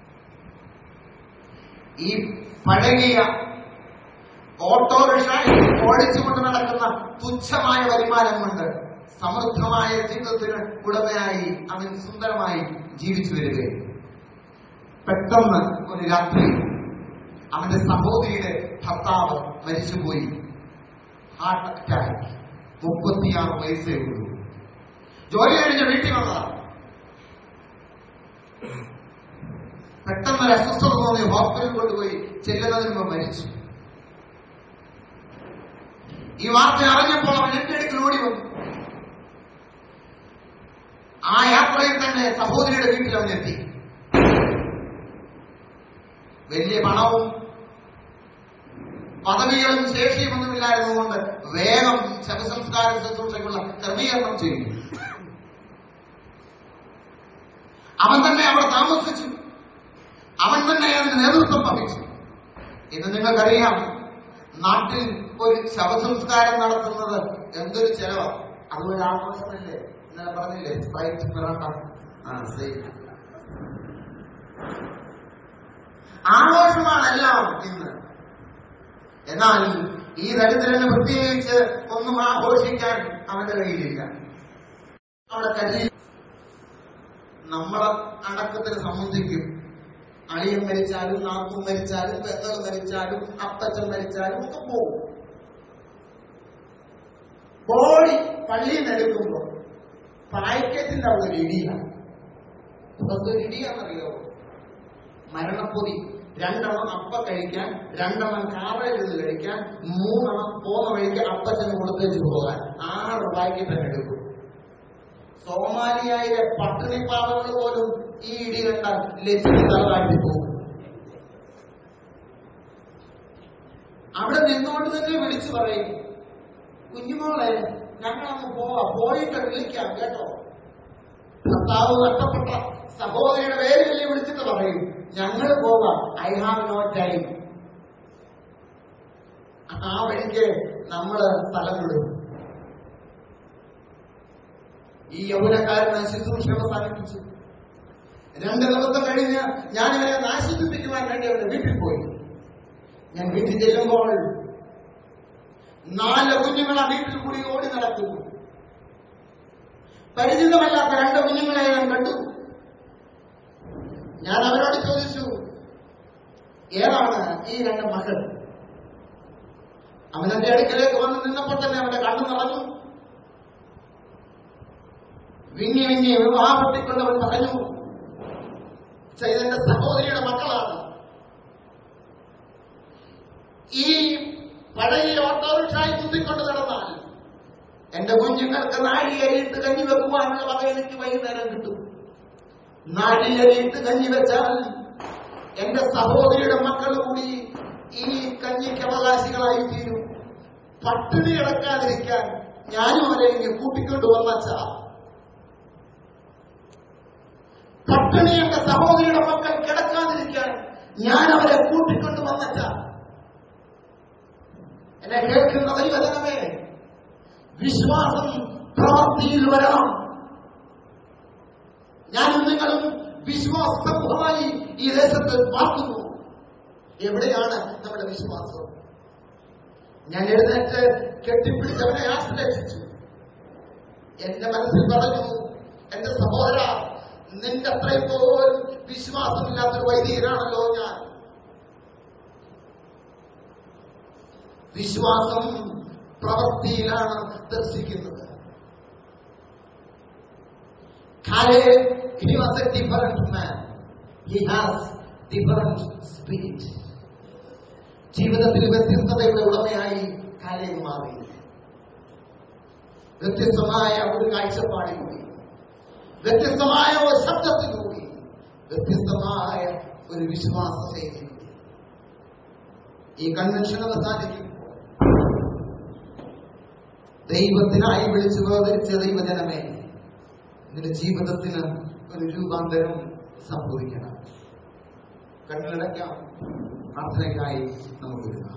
ഈ പഴകിയ ഓട്ടോറിക്ഷ ഓടിച്ചുകൊണ്ട് നടക്കുന്ന തുച്ഛമായ വരുമാനം കൊണ്ട് സമൃദ്ധമായ ജീവിതത്തിന് ഉടമയായി അവൻ സുന്ദരമായി ജീവിച്ചു വരികയും പെട്ടെന്ന് ഒരു രാത്രി അവന്റെ സഹോദരിയുടെ ഭർത്താവ് മരിച്ചുപോയി. Heart attack. 36 വയസ്സേ ഉള്ളൂ. ജോലി കഴിഞ്ഞ് വീട്ടിൽ വന്നതാണ്. പെട്ടെന്ന് ഒരു അസ്വസ്ഥത തോന്നി ഹോസ്പിറ്റലിൽ കൊണ്ടുപോയി. ചെല്ലുന്നതിന് മുമ്പ് മരിച്ചു. ഈ വാർത്ത അറിഞ്ഞപ്പോൾ അവൻ എന്റെ അടുക്കൽ ഓടി വന്നു. ആ യാത്രയിൽ തന്നെ സഹോദരിയുടെ വീട്ടിൽ അവനെത്തി. വലിയ പണവും പദവികളും ശേഷിയുമൊന്നുമില്ലായിരുന്നുകൊണ്ട് വേഗം ശവസംസ്കാര ശുശ്രൂഷയ്ക്കുള്ള ക്രമീകരണം ചെയ്തു. അവൻ തന്നെ അവിടെ താമസിച്ചു. അവൻ തന്നെ അതിന് നേതൃത്വം വഹിച്ചു. ഇന്ന് നിങ്ങൾക്കറിയാം, നാട്ടിൽ ഒരു ശവസംസ്കാരം നടത്തുന്നത് എന്തൊരു ചെലവാണ്. അതുപോലെ ആഘോഷമല്ലേ? ഇന്നലെ പറഞ്ഞില്ലേ, സ്പ്രൈറ്റ് മിറാണ്ട. ആഘോഷമാണെല്ലാം ഇന്ന്. എന്നാൽ ഈ ദരിദ്രന് പ്രത്യേകിച്ച് ഒന്നും ആഘോഷിക്കാൻ അവന്റെ കയ്യിലില്ല. അവിടെ കരുതി നമ്മളെ അടക്കത്തിന് സംബന്ധിക്കും. അളിയൻ മരിച്ചാലും നാത്തും മരിച്ചാലും പെങ്ങൾ മരിച്ചാലും അപ്പച്ചൻ മരിച്ചാലും ഒക്കെ പോകും. ബോഡി പള്ളിയിൽ നിന്ന് എടുക്കുമ്പോൾ പായ്ക്കറ്റിന്റെ അവിടെ ഒരു ഇടിയാണ്. എന്തൊരു ഇടിയാണെന്നറിയോ? മരണപ്പൊതി. 2 അപ്പ കഴിക്കാൻ, 2 കാറയിൽ നിന്ന് കഴിക്കാൻ, 3 പോകുന്ന വഴിക്ക് അപ്പച്ചന് കൊടുത്തേച്ച് പോകാൻ 6 പായ്ക്കറ്റ് തന്നെ എടുക്കും. സോമാലിയയിലെ പട്ടിണി പാവങ്ങൾ പോലും ഈ ഇടി കണ്ടാൽ ലക്ഷ്മി തലവാട്ടി പോകും. അവിടെ നിന്നുകൊണ്ട് തന്നെ വിളിച്ചു പറയും, കുഞ്ഞുമോളെ ഞങ്ങളങ്ങ് പോയിട്ട് വിളിക്കാം കേട്ടോ. ഭർത്താവ് നഷ്ടപ്പെട്ട സഹോദരിയുടെ പേര് വലിയ വിളിച്ചിട്ട് പറയും, ഞങ്ങൾ പോകാം, ഐ ഹാവ് നോ ടൈം. ആ വഴിക്ക് നമ്മള് സ്ഥലം വിടും. ഈ യൗവനക്കാരനെ ശുശ്രൂഷ അവസാനിപ്പിച്ചു. 2 ദിവസം കഴിഞ്ഞ് ഞാൻ ഇവരെ നാശിപ്പിക്കുവാൻ വേണ്ടി അവരുടെ വീട്ടിൽ പോയി. ഞാൻ വീട്ടിൽ ചെല്ലുമ്പോൾ 4 കുഞ്ഞുങ്ങൾ ആ വീട്ടിൽ കൂടി ഓടി നടക്കുന്നു. പരിചിതമല്ലാത്ത 2 കുഞ്ഞുങ്ങളെ ഞാൻ കണ്ടു. ഞാൻ അവരോട് ചോദിച്ചു, ഏതാണ് ഈ 2 മക്കൾ? അവനെന്റെ അടുക്കലേക്ക് വന്ന് നിന്നപ്പോൾ തന്നെ അവന്റെ കണ്ണു നിറഞ്ഞു. വിങ്ങി വിങ്ങി വിവാഹപ്പെട്ടിക്കൊണ്ട് അവൻ പറഞ്ഞു, ഇതെന്റെ സഹോദരിയുടെ മക്കളാണ്. ഈ പഴയ ഓട്ടോറിക്ഷായി കുത്തിക്കൊണ്ട് നടന്നാൽ എന്റെ കുഞ്ഞുങ്ങൾക്ക് നാഴിയരിയിട്ട് കഞ്ഞി വെക്കുവാനുള്ള വക എനിക്ക് വൈകുന്നേരം കിട്ടും. നാഴിയരിയിട്ട് കഞ്ഞി വെച്ചാൽ എന്റെ സഹോദരിയുടെ മക്കൾ കൂടി ഈ കഞ്ഞിക്ക് അവകാശികളായി തീരും. പട്ടിണി കിടക്കാതിരിക്കാൻ ഞാനും അവരെ ഇങ്ങനെ കൂട്ടിക്കൊണ്ടുവന്നച്ച. പട്ടിണി എന്റെ സഹോദരിയുടെ മക്കൾ കിടക്കാതിരിക്കാൻ ഞാൻ അവരെ കൂട്ടിക്കൊണ്ടുവന്നച്ച. എന്നെ കേൾക്കുന്ന ദൈവജനമേ, വിശ്വാസം പ്രവൃത്തിയിൽ വരണം. ഞാനും നിങ്ങളും വിശ്വാസ സമൂഹമായി ഈ ദേശത്ത് പാർക്കുന്നു. എവിടെയാണ് നമ്മുടെ വിശ്വാസം? ഞാൻ എഴുന്നേറ്റ് കെട്ടിപ്പിടിച്ചവനെ ആശ്ലേഷിച്ചു. എന്റെ മനസ്സിൽ പറഞ്ഞു, എന്റെ സഹോദര, നിന്റെ അത്രയും പോലും വിശ്വാസമില്ലാത്തൊരു വൈദികനാണല്ലോ ഞാൻ. വിശ്വാസം പ്രവൃത്തിയിലാണ് ദർശിക്കുന്നത്. Caleb, he was a different man. He has different spirit. ജീവിതത്തിൽ വ്യത്യസ്തതയുടെ ഉടമയായി കാലേബ് മാറി. വ്യത്യസ്തമായ ഒരു കാഴ്ചപ്പാടിലൂടെ, വ്യത്യസ്തമായ ഒരു ശബ്ദത്തിലൂടെ, വ്യത്യസ്തമായ ഒരു വിശ്വാസ ശൈലിയിലൂടെ ഈ കൺവെൻഷൻ അവസാനിക്കുമ്പോൾ ദൈവത്തിനായി വിളിച്ചു വേർതിരിച്ച ദൈവജനമേ, നിന്റെ ജീവിതത്തിന് ഒരു രൂപാന്തരം സംഭവിക്കണം. കണ്ണടയ്ക്കാം. പ്രാർത്ഥനയ്ക്കായി നമുക്ക് ഒരുങ്ങാം.